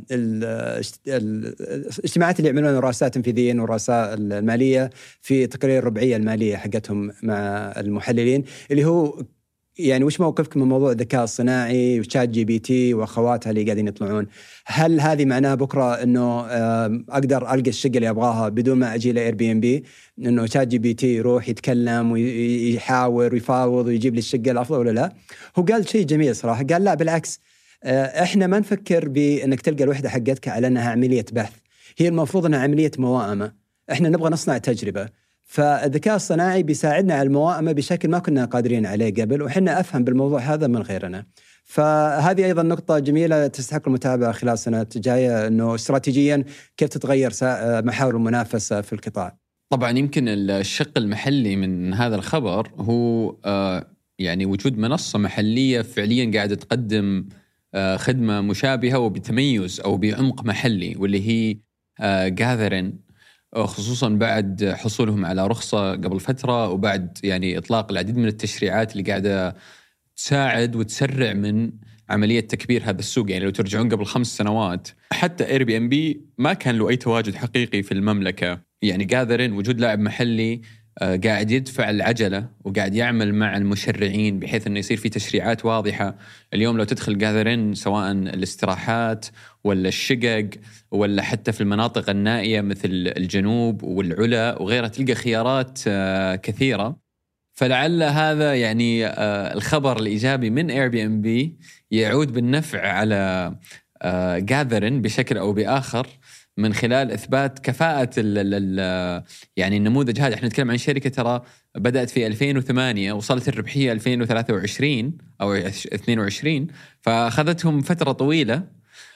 ال الاجتماعات اللي يعملونها رؤساء تنفيذيين ورؤساء المالية في تقرير الربعية المالية حقتهم مع المحللين، اللي هو يعني وش موقفكم من موضوع الذكاء الصناعي وشات جي بي تي واخواتها اللي قاعدين يطلعون؟ هل هذه معناه بكره انه اقدر القى الشقه اللي ابغاها بدون ما اجي لاير بي ام بي، انه شات جي بي تي يروح يتكلم ويحاور ويفاوض ويجيب لي الشقه الافضل ولا لا؟ هو قال شيء جميل صراحه، قال لا بالعكس، احنا ما نفكر بانك تلقى الوحده حقتك على انها عمليه بحث، هي المفروض انها عمليه موائمه، احنا نبغى نصنع تجربه. فالذكاء الصناعي بيساعدنا على الموائمة بشكل ما كنا قادرين عليه قبل، وحنا أفهم بالموضوع هذا من غيرنا. فهذه أيضا نقطة جميلة تستحق المتابعة خلال سنة جاية، أنه استراتيجيا كيف تتغير محاور المنافسة في القطاع. طبعا يمكن الشق المحلي من هذا الخبر هو يعني وجود منصة محلية فعليا قاعدة تقدم خدمة مشابهة وبتميز أو بعمق محلي، واللي هي جاذرين، خصوصا بعد حصولهم على رخصة قبل فترة، وبعد يعني إطلاق العديد من التشريعات اللي قاعدة تساعد وتسرع من عملية تكبير هذا السوق. يعني لو ترجعون قبل خمس سنوات حتى اير بي ام بي ما كان له أي تواجد حقيقي في المملكة. يعني جاذرين وجود لاعب محلي قاعد يدفع العجلة وقاعد يعمل مع المشرعين بحيث أنه يصير في تشريعات واضحة. اليوم لو تدخل جاذرين سواء الاستراحات ولا الشقق ولا حتى في المناطق النائية مثل الجنوب والعلا وغيرها تلقى خيارات كثيرة. فلعل هذا يعني الخبر الإيجابي من اير بي ام بي يعود بالنفع على جاذرين بشكل أو بآخر من خلال إثبات كفاءة ال ال يعني النموذج هذا. احنا نتكلم عن شركة ترى بدأت في ألفين وثمانية وصلت الربحية ألفين وثلاثة وعشرين أو اثنين وعشرين، فأخذتهم فترة طويلة.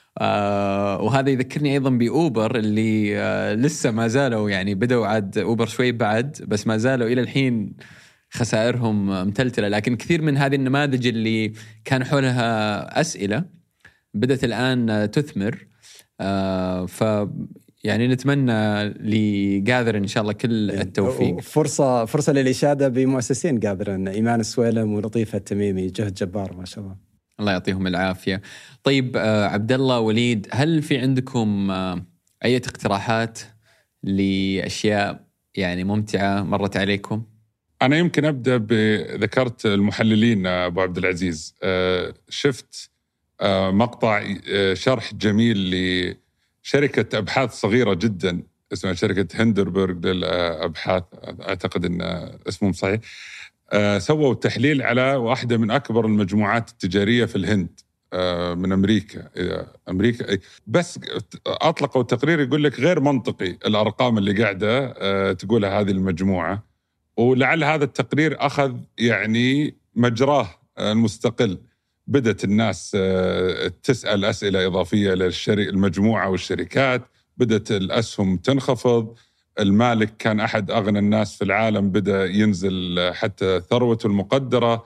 آه وهذا يذكرني أيضا بأوبر اللي آه لسه ما زالوا يعني بدأوا عاد أوبر شوي بعد، بس ما زالوا إلى الحين خسائرهم متلتلة. لكن كثير من هذه النماذج اللي كان حولها أسئلة بدأت الآن تثمر. آه ف يعني نتمنى لجاذر إن شاء الله كل التوفيق. فرصة فرصة للإشادة بمؤسسين جاذر، إيمان السويلم ولطيفة التميمي، جهد جبار ما شاء الله. الله يعطيهم العافية. طيب آه عبد الله وليد، هل في عندكم آه أي اقتراحات لأشياء يعني ممتعة مرت عليكم؟ أنا يمكن أبدأ بذكرت المحللين أبو عبد العزيز. آه شفت آه مقطع آه شرح جميل لشركة أبحاث صغيرة جدا اسمها شركة هندربرغ للأبحاث، أعتقد أن اسمهم صحيح. آه سووا تحليل على واحدة من أكبر المجموعات التجارية في الهند آه من أمريكا. أمريكا بس أطلقوا تقرير يقول لك غير منطقي الأرقام اللي قاعدة آه تقولها هذه المجموعة، ولعل هذا التقرير أخذ يعني مجراه المستقل. بدأت الناس تسأل أسئلة إضافية للمجموعة والشركات، بدأت الأسهم تنخفض، المالك كان أحد أغنى الناس في العالم بدأ ينزل حتى ثروته المقدرة.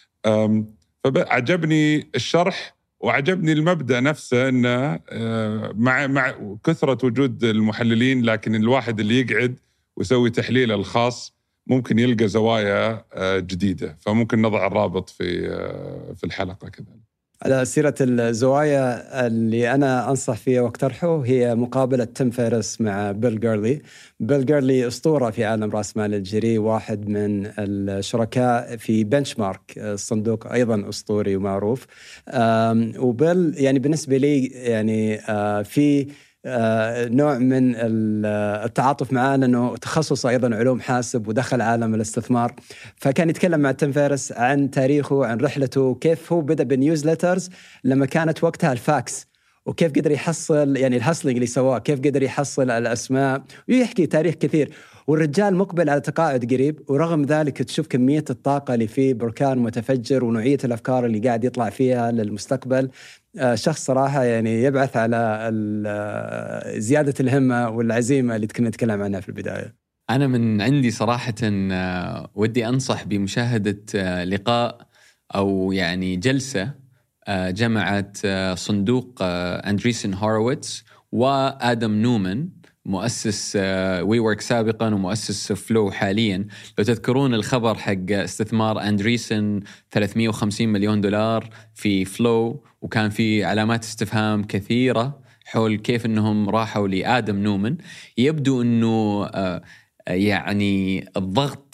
فعجبني الشرح وعجبني المبدأ نفسه، أنه مع مع كثرة وجود المحللين لكن الواحد اللي يقعد ويسوي تحليله الخاص ممكن يلقى زوايا جديدة. فممكن نضع الرابط في في الحلقة كذا. على سيرة الزوايا اللي أنا أنصح فيها واقترحه هي مقابلة تيم فيرس مع بيل جيرلي. بيل جيرلي أسطورة في عالم رأس مال الجري، واحد من الشركاء في بنشمارك، الصندوق أيضا أسطوري ومعروف. وبيل يعني بالنسبة لي يعني في آه نوع من التعاطف معاه لأنه تخصص أيضا علوم حاسب ودخل عالم الاستثمار. فكان يتكلم مع تيم فيرس عن تاريخه، عن رحلته، كيف هو بدأ بالنيوزلترز لما كانت وقتها الفاكس، وكيف قدر يحصل يعني الهاسلينج اللي سواه، كيف قدر يحصل الأسماء، ويحكي تاريخ كثير. والرجال مقبل على تقاعد قريب، ورغم ذلك تشوف كمية الطاقة اللي فيه، بركان متفجر ونوعية الأفكار اللي قاعد يطلع فيها للمستقبل. شخص صراحة يعني يبعث على زيادة الهمة والعزيمة اللي كنا نتكلم عنها في البداية. أنا من عندي صراحة ودي أنصح بمشاهدة لقاء أو يعني جلسة جمعت صندوق أندريسن هورويتس وآدم نومان مؤسس وي ورك سابقا ومؤسس فلو حاليا. لو تذكرون الخبر حق استثمار أندريسن ثلاثمئة وخمسين مليون دولار في فلو، وكان في علامات استفهام كثيرة حول كيف أنهم راحوا لآدم نومان. يبدو أنه يعني الضغط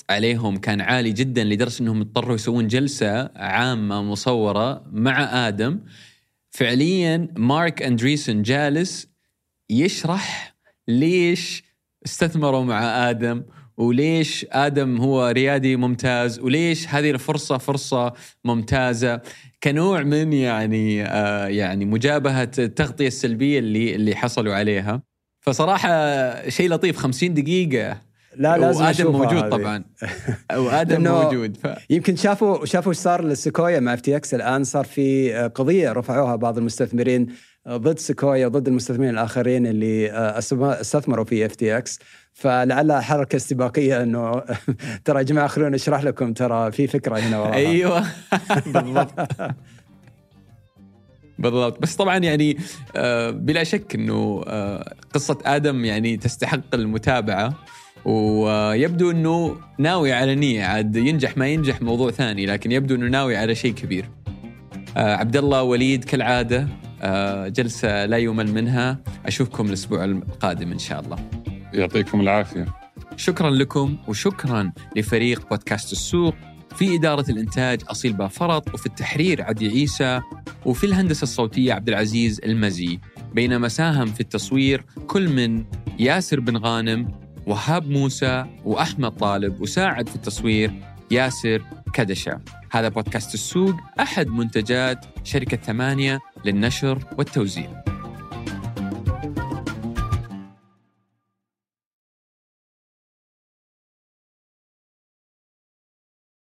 عليهم كان عالي جدا لدرجة أنهم اضطروا يسوون جلسة عامة مصورة مع آدم. فعليا مارك أندريسون جالس يشرح ليش استثمروا مع آدم، وليش آدم هو ريادي ممتاز، وليش هذه الفرصة فرصة ممتازة، كنوع من يعني آه يعني مجابهة التغطية السلبية اللي اللي حصلوا عليها. فصراحة شيء لطيف، خمسين دقيقة. لا لازم وآدم موجود هذه. طبعا وآدم موجود. ف... يمكن شافوا شافوا ايش صار للسيكويا مع اف تي اكس. الآن صار في قضية رفعوها بعض المستثمرين ضد سيكويا وضد المستثمرين الآخرين اللي استثمروا في اف تي اكس. فلعلها حركة استباقية انه ترى يا جماعة خلونا نشرح لكم ترى في فكرة هنا وراها. ايوه بالضبط بالضبط. بس طبعا يعني بلا شك انه قصة آدم يعني تستحق المتابعة، ويبدو انه ناوي على نية. عاد ينجح ما ينجح موضوع ثاني، لكن يبدو انه ناوي على شيء كبير. عبد الله وليد كالعادة جلسة لا يمل منها. أشوفكم الأسبوع القادم إن شاء الله. يعطيكم العافية. شكرا لكم، وشكرا لفريق بودكاست السوق. في إدارة الإنتاج أصيل بافرط، وفي التحرير عدي عيسى، وفي الهندسة الصوتية عبد العزيز المزي، بينما ساهم في التصوير كل من ياسر بن غانم، وهاب موسى، وأحمد طالب، وساعد في التصوير ياسر كدشة. هذا بودكاست السوق، أحد منتجات شركة ثمانية للنشر والتوزيع.